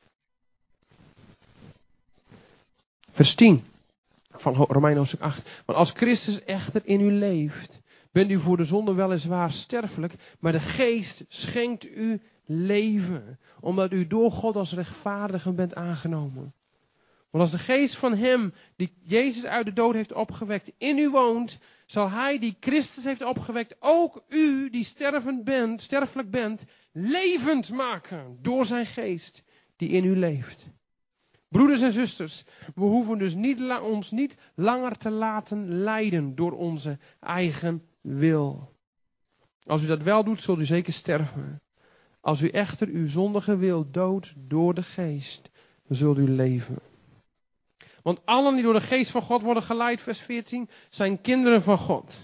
Vers tien van Romeinen hoofdstuk acht. Want als Christus echter in u leeft, bent u voor de zonde weliswaar sterfelijk, maar de geest schenkt u leven. Omdat u door God als rechtvaardiger bent aangenomen. Want als de geest van hem, die Jezus uit de dood heeft opgewekt, in u woont, zal hij die Christus heeft opgewekt, ook u die stervend bent, sterfelijk bent, levend maken door zijn geest die in u leeft. Broeders en zusters, we hoeven dus niet, ons niet langer te laten leiden door onze eigen wil. Als u dat wel doet, zult u zeker sterven. Als u echter uw zondige wil doodt door de geest, dan zult u leven. Want allen die door de geest van God worden geleid, vers veertien, zijn kinderen van God.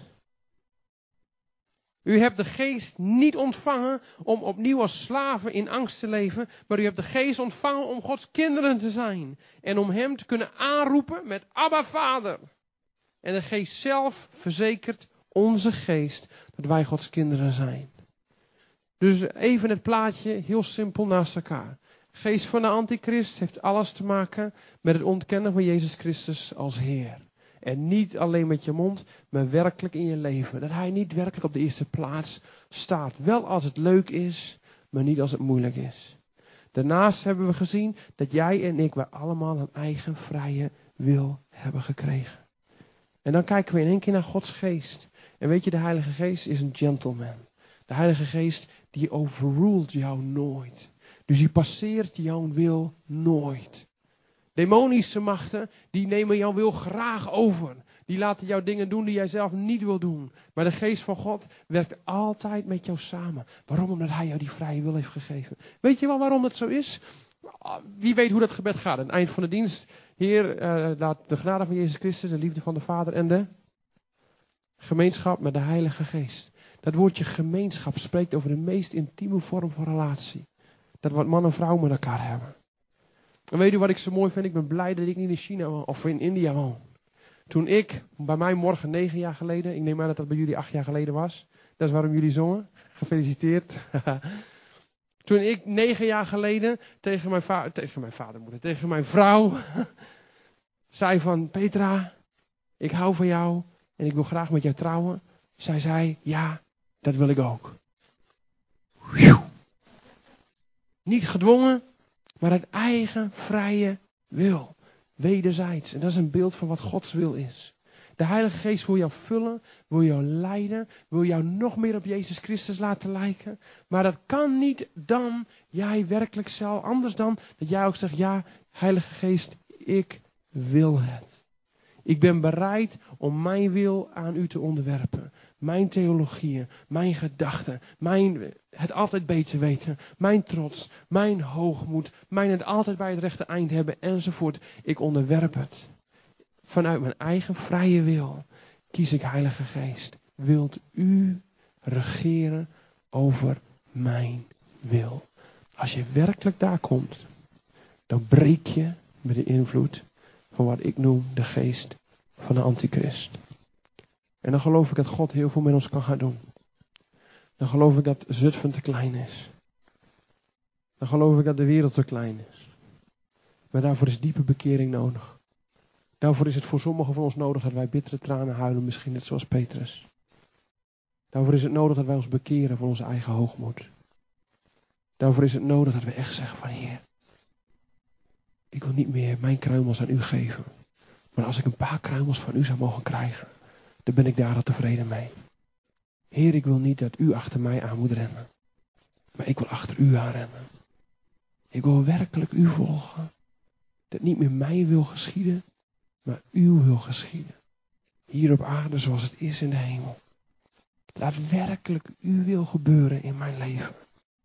U hebt de geest niet ontvangen om opnieuw als slaven in angst te leven, maar u hebt de geest ontvangen om Gods kinderen te zijn. En om hem te kunnen aanroepen met Abba Vader. En de geest zelf verzekert onze geest dat wij Gods kinderen zijn. Dus even het plaatje heel simpel naast elkaar. Geest van de antichrist heeft alles te maken met het ontkennen van Jezus Christus als Heer. En niet alleen met je mond, maar werkelijk in je leven. Dat hij niet werkelijk op de eerste plaats staat. Wel als het leuk is, maar niet als het moeilijk is. Daarnaast hebben we gezien dat jij en ik, wij allemaal een eigen vrije wil hebben gekregen. En dan kijken we in één keer naar Gods geest. En weet je, de Heilige Geest is een gentleman. De Heilige Geest die overruled jou nooit. Dus die passeert jouw wil nooit. Demonische machten, die nemen jouw wil graag over. Die laten jou dingen doen die jij zelf niet wil doen. Maar de Geest van God werkt altijd met jou samen. Waarom? Omdat Hij jou die vrije wil heeft gegeven. Weet je wel waarom dat zo is? Wie weet hoe dat gebed gaat. Aan het eind van de dienst. Heer, uh, laat de genade van Jezus Christus, de liefde van de Vader en de gemeenschap met de Heilige Geest. Dat woordje gemeenschap spreekt over de meest intieme vorm van relatie. Dat wat man en vrouw met elkaar hebben. En weet u wat ik zo mooi vind? Ik ben blij dat ik niet in China woon, of in India woon. Toen ik, bij mij morgen negen jaar geleden, ik neem aan dat dat bij jullie acht jaar geleden was. Dat is waarom jullie zongen. Gefeliciteerd. Toen ik negen jaar geleden tegen mijn, va- tegen mijn vadermoeder, tegen mijn vrouw, zei van, Petra, ik hou van jou en ik wil graag met jou trouwen. Zij zei, ja, dat wil ik ook. Niet gedwongen, maar uit eigen vrije wil. Wederzijds. En dat is een beeld van wat Gods wil is. De Heilige Geest wil jou vullen, wil jou leiden, wil jou nog meer op Jezus Christus laten lijken. Maar dat kan niet dan jij werkelijk zelf, anders dan dat jij ook zegt, ja, Heilige Geest, ik wil het. Ik ben bereid om mijn wil aan u te onderwerpen. Mijn theologieën, mijn gedachten, mijn het altijd beter weten, mijn trots, mijn hoogmoed, mijn het altijd bij het rechte eind hebben enzovoort. Ik onderwerp het. Vanuit mijn eigen vrije wil kies ik Heilige Geest. Wilt u regeren over mijn wil? Als je werkelijk daar komt, dan breek je met de invloed van wat ik noem de geest van de antichrist. En dan geloof ik dat God heel veel met ons kan gaan doen. Dan geloof ik dat Zutphen te klein is. Dan geloof ik dat de wereld te klein is. Maar daarvoor is diepe bekering nodig. Daarvoor is het voor sommigen van ons nodig dat wij bittere tranen huilen, misschien net zoals Petrus. Daarvoor is het nodig dat wij ons bekeren van onze eigen hoogmoed. Daarvoor is het nodig dat we echt zeggen van Heer, ik wil niet meer mijn kruimels aan u geven. Maar als ik een paar kruimels van u zou mogen krijgen, dan ben ik daar al tevreden mee. Heer, ik wil niet dat u achter mij aan moet rennen. Maar ik wil achter u aan rennen. Ik wil werkelijk u volgen. Dat niet meer mij wil geschieden, maar uw wil geschieden. Hier op aarde zoals het is in de hemel. Laat werkelijk uw wil gebeuren in mijn leven.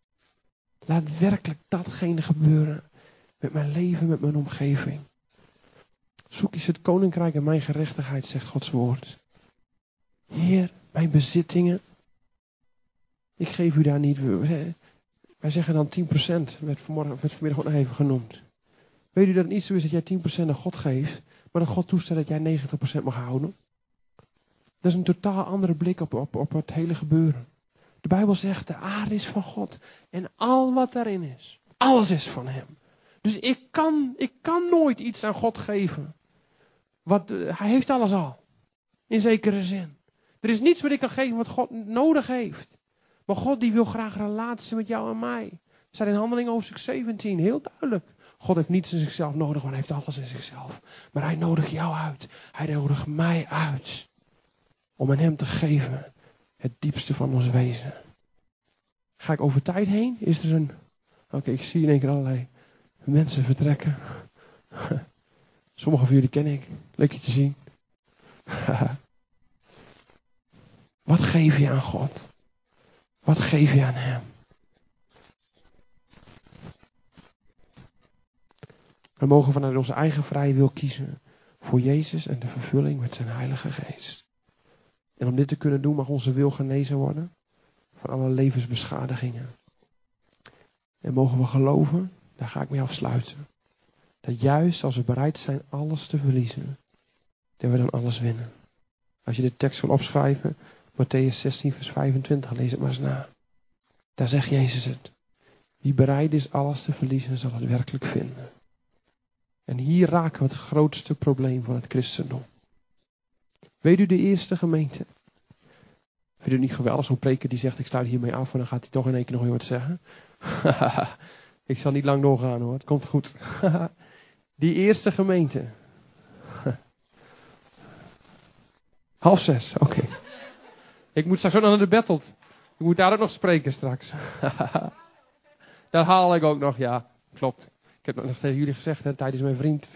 Laat werkelijk datgene gebeuren met mijn leven, met mijn omgeving. Zoek eens het koninkrijk en mijn gerechtigheid, zegt Gods woord. Heer, mijn bezittingen. Ik geef u daar niet. Wij zeggen dan tien procent. Werd vanmorgen, werd vanmiddag ook nog even genoemd. Weet u dat het niet zo is dat jij tien procent aan God geeft, maar dat God toestaat dat jij negentig procent mag houden? Dat is een totaal andere blik op, op, op het hele gebeuren. De Bijbel zegt, de aarde is van God. En al wat daarin is. Alles is van Hem. Dus ik kan, ik kan nooit iets aan God geven. Wat, uh, hij heeft alles al. In zekere zin. Er is niets wat ik kan geven wat God nodig heeft. Maar God die wil graag relatie met jou en mij. We zijn in Handelingen hoofdstuk zeventien. Heel duidelijk. God heeft niets in zichzelf nodig, want hij heeft alles in zichzelf. Maar hij nodigt jou uit. Hij nodigt mij uit. Om aan hem te geven. Het diepste van ons wezen. Ga ik over tijd heen? Is er een... Oké, okay, ik zie in één keer allerlei mensen vertrekken. Sommige van jullie ken ik. Leuk je te zien. Wat geef je aan God? Wat geef je aan hem? We mogen vanuit onze eigen vrije wil kiezen voor Jezus en de vervulling met zijn Heilige Geest. En om dit te kunnen doen mag onze wil genezen worden van alle levensbeschadigingen. En mogen we geloven, daar ga ik mee afsluiten, dat juist als we bereid zijn alles te verliezen, dat we dan alles winnen. Als je de tekst wil opschrijven, Mattheüs zestien vers vijfentwintig, lees het maar eens na. Daar zegt Jezus het. Wie bereid is alles te verliezen, zal het werkelijk vinden. En hier raken we het grootste probleem van het christendom. Weet u de eerste gemeente? Vind je het niet geweldig, zo'n preker die zegt ik sluit hiermee af en dan gaat hij toch in één keer nog weer wat zeggen? Ik zal niet lang doorgaan hoor, het komt goed. Die eerste gemeente. Half zes, oké. Okay. Ik moet straks ook nog naar de Bettelt. Ik moet daar ook nog spreken straks. Dat haal ik ook nog, ja. Klopt. Ik heb nog tegen jullie gezegd, hè, tijdens mijn vriend.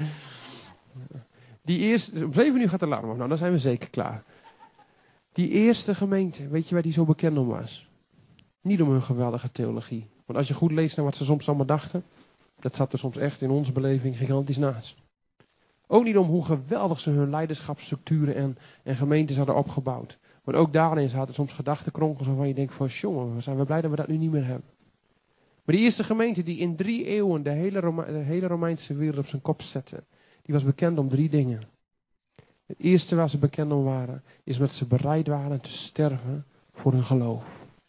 Die eerste, om zeven uur gaat de alarm af. Nou, dan zijn we zeker klaar. Die eerste gemeente, weet je waar die zo bekend om was? Niet om hun geweldige theologie. Want als je goed leest naar wat ze soms allemaal dachten, dat zat er soms echt in onze beleving gigantisch naast. Ook niet om hoe geweldig ze hun leiderschapsstructuren en, en gemeentes hadden opgebouwd. Want ook daarin zaten soms gedachtenkronkels waarvan je denkt van, jongen, we zijn we blij dat we dat nu niet meer hebben. Maar die eerste gemeente die in drie eeuwen de hele, Rome- de hele Romeinse wereld op zijn kop zette, die was bekend om drie dingen. Het eerste waar ze bekend om waren, is dat ze bereid waren te sterven voor hun geloof.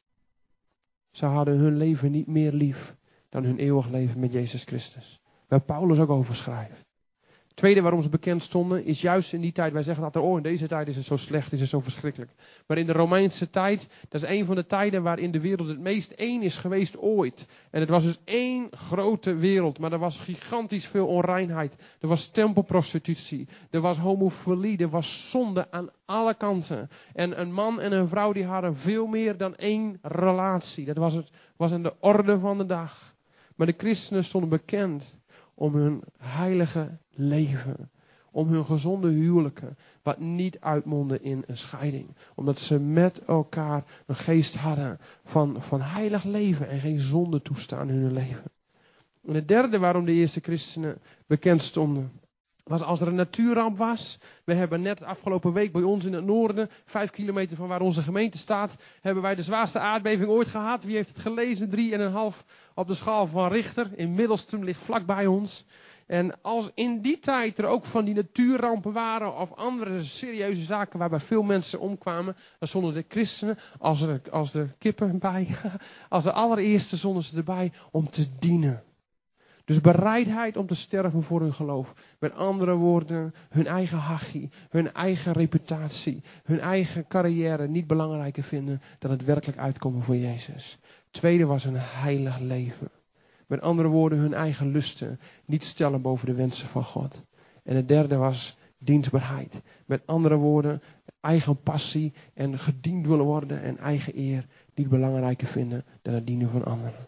Ze hadden hun leven niet meer lief dan hun eeuwig leven met Jezus Christus. Waar Paulus ook over schrijft. Het tweede waarom ze bekend stonden, is juist in die tijd, wij zeggen altijd, oh in deze tijd is het zo slecht, is het zo verschrikkelijk. Maar in de Romeinse tijd, dat is een van de tijden waarin de wereld het meest één is geweest ooit. En het was dus één grote wereld, maar er was gigantisch veel onreinheid. Er was tempelprostitutie, er was homofilie, er was zonde aan alle kanten. En een man en een vrouw die hadden veel meer dan één relatie. Dat was, het, was aan de orde van de dag. Maar de christenen stonden bekend om hun heilige leven. Om hun gezonde huwelijken. Wat niet uitmondde in een scheiding. Omdat ze met elkaar een geest hadden van, van heilig leven. En geen zonde toestaan in hun leven. En het derde waarom de eerste christenen bekend stonden, was als er een natuurramp was. We hebben net afgelopen week bij ons in het noorden, vijf kilometer van waar onze gemeente staat, hebben wij de zwaarste aardbeving ooit gehad. Wie heeft het gelezen? Drie en een half op de schaal van Richter. In Middelstum ligt vlak bij ons. En als in die tijd er ook van die natuurrampen waren of andere serieuze zaken waarbij veel mensen omkwamen, dan stonden de christenen als de, als de kippen bij, als de allereerste stonden ze erbij om te dienen. Dus bereidheid om te sterven voor hun geloof. Met andere woorden, hun eigen hachie, hun eigen reputatie, hun eigen carrière niet belangrijker vinden dan het werkelijk uitkomen voor Jezus. Tweede was een heilig leven. Met andere woorden, hun eigen lusten niet stellen boven de wensen van God. En het derde was dienstbaarheid. Met andere woorden, eigen passie en gediend willen worden en eigen eer niet belangrijker vinden dan het dienen van anderen.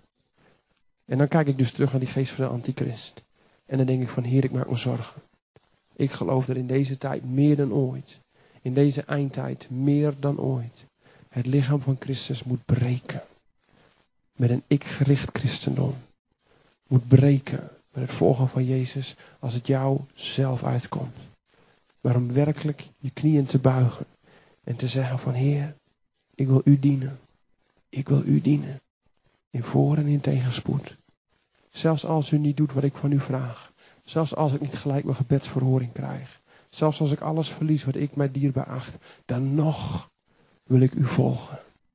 En dan kijk ik dus terug naar die geest van de antichrist. En dan denk ik van, Heer, ik maak me zorgen. Ik geloof dat in deze tijd meer dan ooit, in deze eindtijd meer dan ooit, het lichaam van Christus moet breken. Met een ik-gericht christendom. Moet breken met het volgen van Jezus als het jou zelf uitkomt. Maar om werkelijk je knieën te buigen en te zeggen van, Heer, ik wil u dienen. Ik wil u dienen. In voor- en in tegenspoed. Zelfs als u niet doet wat ik van u vraag. Zelfs als ik niet gelijk mijn gebedsverhoring krijg. Zelfs als ik alles verlies wat ik mij dierbaar acht. Dan nog wil ik u volgen.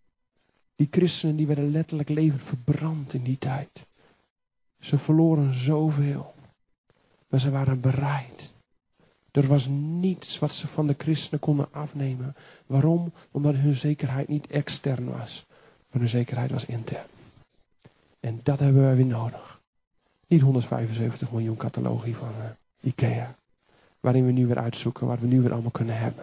Die christenen die werden letterlijk levend verbrand in die tijd. Ze verloren zoveel. Maar ze waren bereid. Er was niets wat ze van de christenen konden afnemen. Waarom? Omdat hun zekerheid niet extern was. Maar hun zekerheid was intern. En dat hebben wij weer nodig. Niet honderdvijfenzeventig miljoen catalogie van uh, Ikea. Waarin we nu weer uitzoeken wat we nu weer allemaal kunnen hebben.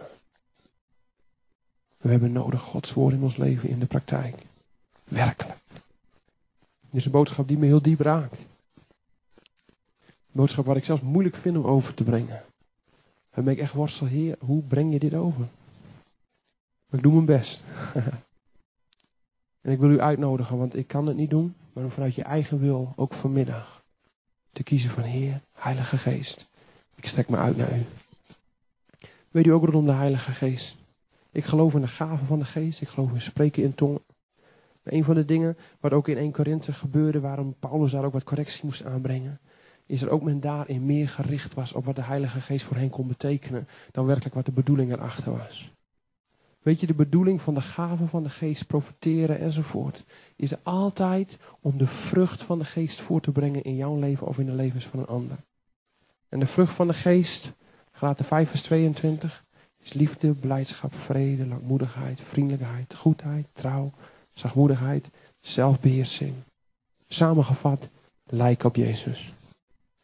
We hebben nodig Gods woord in ons leven in de praktijk. Werkelijk. Dit is een boodschap die me heel diep raakt. Een boodschap waar ik zelfs moeilijk vind om over te brengen. Dan ben ik echt worstel, Heer, hoe breng je dit over? Maar ik doe mijn best. En ik wil u uitnodigen, want ik kan het niet doen. Maar om vanuit je eigen wil, ook vanmiddag, te kiezen van, Heer, Heilige Geest. Ik strek me uit naar u. Weet u ook rondom de Heilige Geest? Ik geloof in de gaven van de Geest. Ik geloof in spreken in tongen. Een van de dingen wat ook in Eerste Korinthe gebeurde, waarom Paulus daar ook wat correctie moest aanbrengen, is dat ook men daarin meer gericht was op wat de Heilige Geest voor hen kon betekenen, dan werkelijk wat de bedoeling erachter was. Weet je, de bedoeling van de gaven van de Geest, profeteren enzovoort, is altijd om de vrucht van de Geest voor te brengen in jouw leven of in de levens van een ander. En de vrucht van de Geest, Galaten vijf vers tweeëntwintig, is liefde, blijdschap, vrede, langmoedigheid, vriendelijkheid, goedheid, trouw, zachtmoedigheid, zelfbeheersing. Samengevat, lijken op Jezus.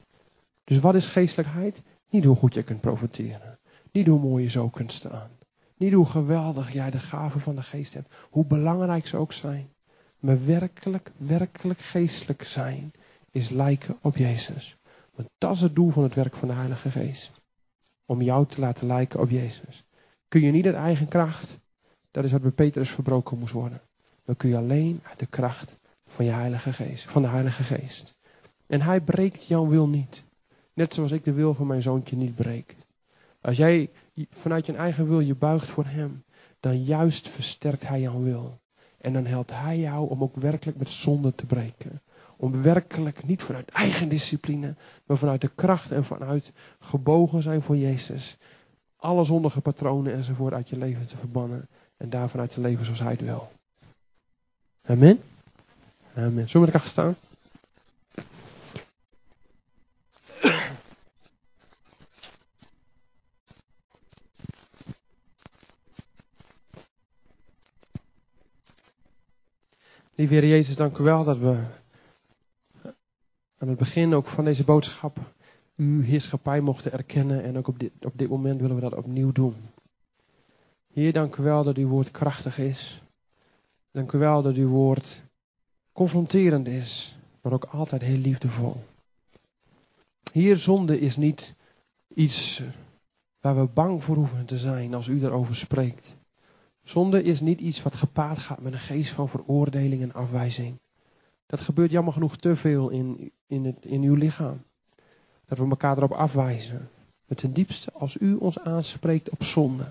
Dus wat is geestelijkheid? Niet hoe goed je kunt profiteren. Niet hoe mooi je zo kunt staan. Niet hoe geweldig jij de gaven van de geest hebt. Hoe belangrijk ze ook zijn. Maar werkelijk, werkelijk geestelijk zijn is lijken op Jezus. Want dat is het doel van het werk van de Heilige Geest. Om jou te laten lijken op Jezus. Kun je niet uit eigen kracht. Dat is wat bij Petrus verbroken moest worden. Dan kun je alleen uit de kracht van je Heilige Geest. Van de Heilige Geest. En hij breekt jouw wil niet. Net zoals ik de wil van mijn zoontje niet breek. Als jij vanuit je eigen wil je buigt voor hem. Dan juist versterkt hij jouw wil. En dan helpt hij jou om ook werkelijk met zonde te breken. Om werkelijk niet vanuit eigen discipline. Maar vanuit de kracht en vanuit gebogen zijn voor Jezus. Alle zondige patronen enzovoort uit je leven te verbannen. En daar vanuit te leven zoals hij het wil. Amen. Amen. Zullen we elkaar gaan staan? Lieve Heer Jezus, dank u wel dat we aan het begin ook van deze boodschap uw heerschappij mochten erkennen. En ook op dit, op dit moment willen we dat opnieuw doen. Heer, dank u wel dat uw woord krachtig is. Dank u wel dat uw woord confronterend is, maar ook altijd heel liefdevol. Heer, zonde is niet iets waar we bang voor hoeven te zijn als u daarover spreekt. Zonde is niet iets wat gepaard gaat met een geest van veroordeling en afwijzing. Dat gebeurt jammer genoeg te veel in, in, het, in uw lichaam. Dat we elkaar erop afwijzen. Maar ten diepste, als u ons aanspreekt op zonde,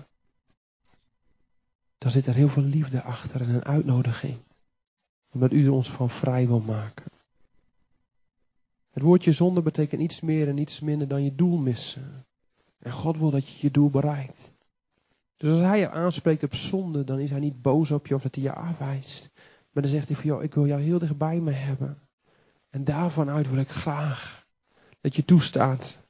dan zit er heel veel liefde achter en een uitnodiging. Omdat u er ons van vrij wil maken. Het woordje zonde betekent niets meer en niets minder dan je doel missen. En God wil dat je je doel bereikt. Dus als hij je aanspreekt op zonde, dan is hij niet boos op je of dat hij je afwijst. Maar dan zegt hij van, joh, ik wil jou heel dicht bij me hebben. En daarvan uit wil ik graag dat je toestaat.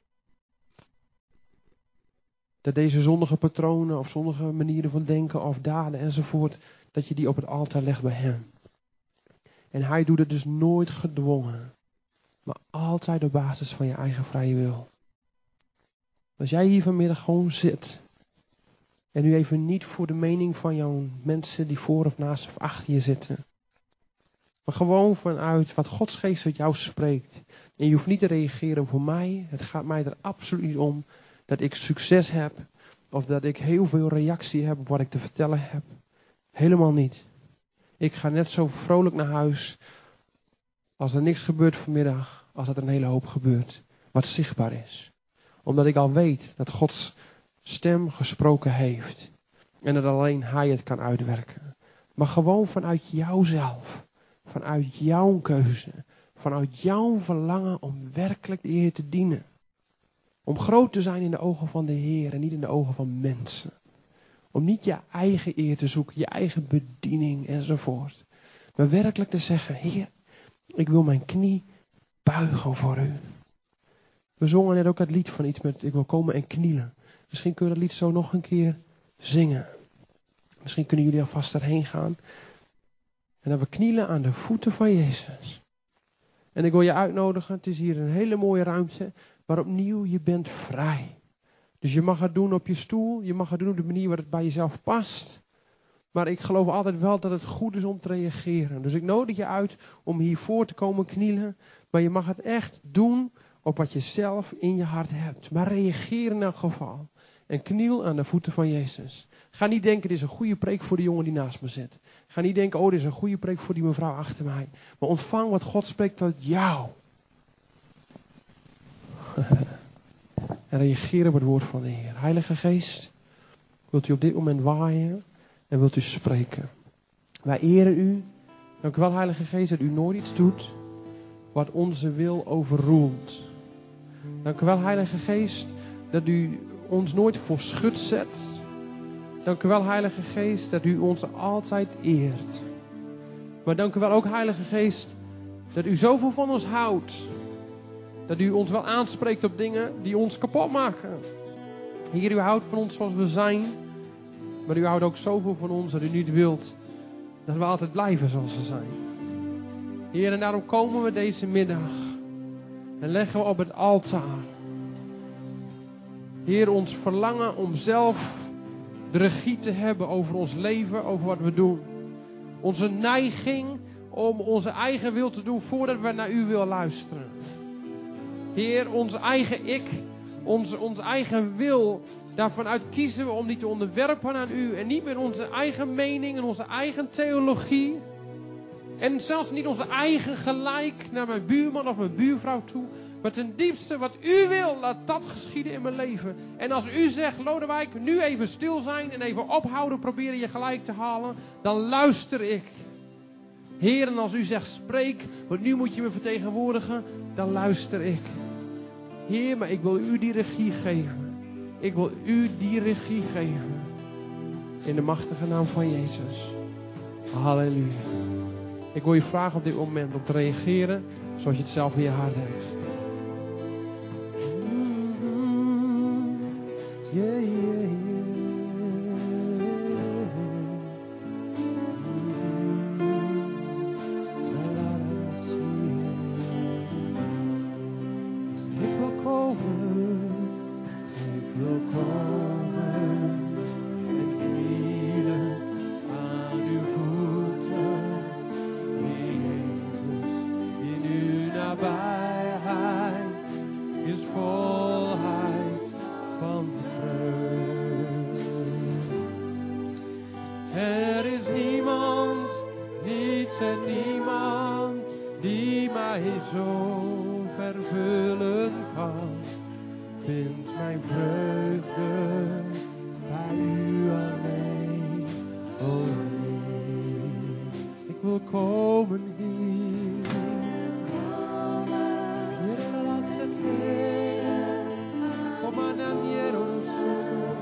Dat deze zondige patronen of zondige manieren van denken of daden enzovoort, dat je die op het altaar legt bij hem. En hij doet het dus nooit gedwongen. Maar altijd op basis van je eigen vrije wil. Als jij hier vanmiddag gewoon zit. En nu even niet voor de mening van jouw mensen die voor of naast of achter je zitten. Maar gewoon vanuit wat Gods geest uit jou spreekt. En je hoeft niet te reageren voor mij. Het gaat mij er absoluut niet om dat ik succes heb. Of dat ik heel veel reactie heb op wat ik te vertellen heb. Helemaal niet. Ik ga net zo vrolijk naar huis. Als er niks gebeurt vanmiddag. Als er een hele hoop gebeurt. Wat zichtbaar is. Omdat ik al weet dat Gods stem gesproken heeft. En dat alleen hij het kan uitwerken. Maar gewoon vanuit jouzelf. Vanuit jouw keuze. Vanuit jouw verlangen om werkelijk de Heer te dienen. Om groot te zijn in de ogen van de Heer en niet in de ogen van mensen. Om niet je eigen eer te zoeken, je eigen bediening enzovoort. Maar werkelijk te zeggen, Heer, ik wil mijn knie buigen voor u. We zongen net ook het lied van iets met, ik wil komen en knielen. Misschien kun je dat lied zo nog een keer zingen. Misschien kunnen jullie alvast erheen gaan. En dat we knielen aan de voeten van Jezus. En ik wil je uitnodigen, het is hier een hele mooie ruimte. Maar opnieuw, je bent vrij. Dus je mag het doen op je stoel. Je mag het doen op de manier waar het bij jezelf past. Maar ik geloof altijd wel dat het goed is om te reageren. Dus ik nodig je uit om hiervoor te komen knielen. Maar je mag het echt doen op wat je zelf in je hart hebt. Maar reageer in elk geval. En kniel aan de voeten van Jezus. Ga niet denken, dit is een goede preek voor de jongen die naast me zit. Ga niet denken, oh, dit is een goede preek voor die mevrouw achter mij. Maar ontvang wat God spreekt tot jou. En reageer op het woord van de Heer. Heilige Geest, wilt u op dit moment waaien en wilt u spreken. Wij eren u. Dank u wel, Heilige Geest, dat u nooit iets doet wat onze wil overroelt. Dank u wel, Heilige Geest, dat u ons nooit voor schut zet. Dank u wel, Heilige Geest, dat u ons altijd eert. Maar dank u wel ook, Heilige Geest, dat u zoveel van ons houdt. Dat u ons wel aanspreekt op dingen die ons kapot maken. Heer, u houdt van ons zoals we zijn. Maar u houdt ook zoveel van ons dat u niet wilt dat we altijd blijven zoals we zijn. Heer, en daarom komen we deze middag. En leggen we op het altaar. Heer, ons verlangen om zelf de regie te hebben over ons leven, over wat we doen. Onze neiging om onze eigen wil te doen voordat we naar u willen luisteren. Heer, ons eigen ik, onze, onze eigen wil, daarvan uit kiezen we om die te onderwerpen aan u. En niet met onze eigen mening en onze eigen theologie. En zelfs niet onze eigen gelijk naar mijn buurman of mijn buurvrouw toe. Maar ten diepste wat u wil, laat dat geschieden in mijn leven. En als u zegt, Lodewijk, nu even stil zijn en even ophouden, proberen je gelijk te halen. Dan luister ik. Heer, en als u zegt, spreek, want nu moet je me vertegenwoordigen. Dan luister ik. Heer, maar ik wil u die regie geven. Ik wil u die regie geven. In de machtige naam van Jezus. Halleluja. Ik wil je vragen op dit moment om te reageren zoals je het zelf in je hart hebt. Yeah, yeah, yeah. Ik wil komen, ik wil komen en knielen aan uw voeten. Jezus, in uw nabijheid is volheid van vreugd. Er is niemand, niets en niemand die mij zo vervullen kan. Vind mijn vreugde bij u alleen, o Heer. Ik wil komen hier. Hier laat het heen. Kom maar naar Jerusalem.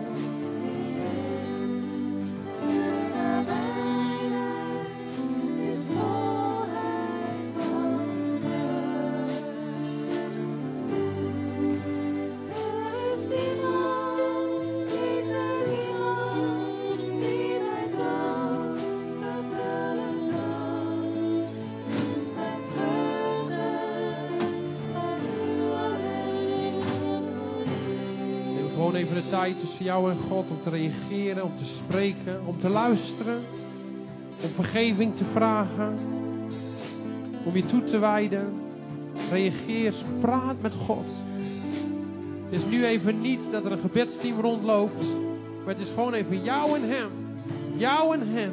Is volheid van vreugd. Er is niemand, niet en niemand die mij zo vervullen kan. Vind mijn vreugde bij u alleen. Neem gewoon even de tijd tussen jou en God om te reageren, om te spreken, om te luisteren. Om vergeving te vragen. Om je toe te wijden. Reageer, praat met God. Het is nu even niet dat er een gebedsteam rondloopt. Maar het is gewoon even jou en hem. Jou en hem.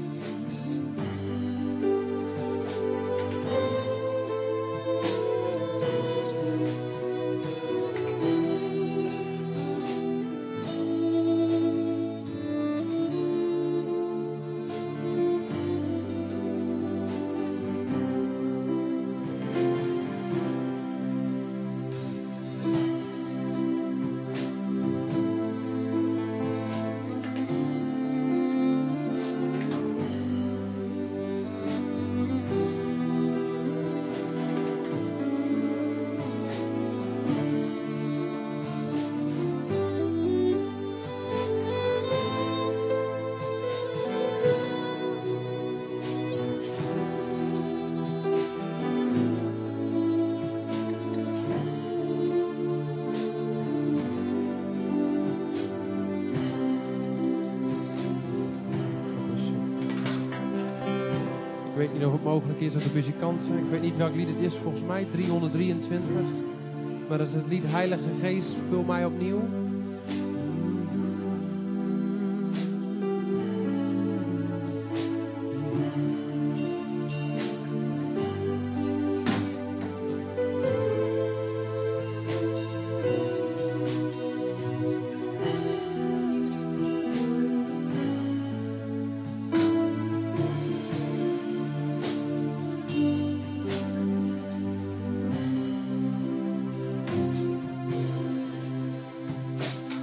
Ik weet niet of het mogelijk is dat de muzikanten, ik weet niet welk lied het is, volgens mij driehonderddrieëntwintig. Maar dat is het lied Heilige Geest, vul mij opnieuw.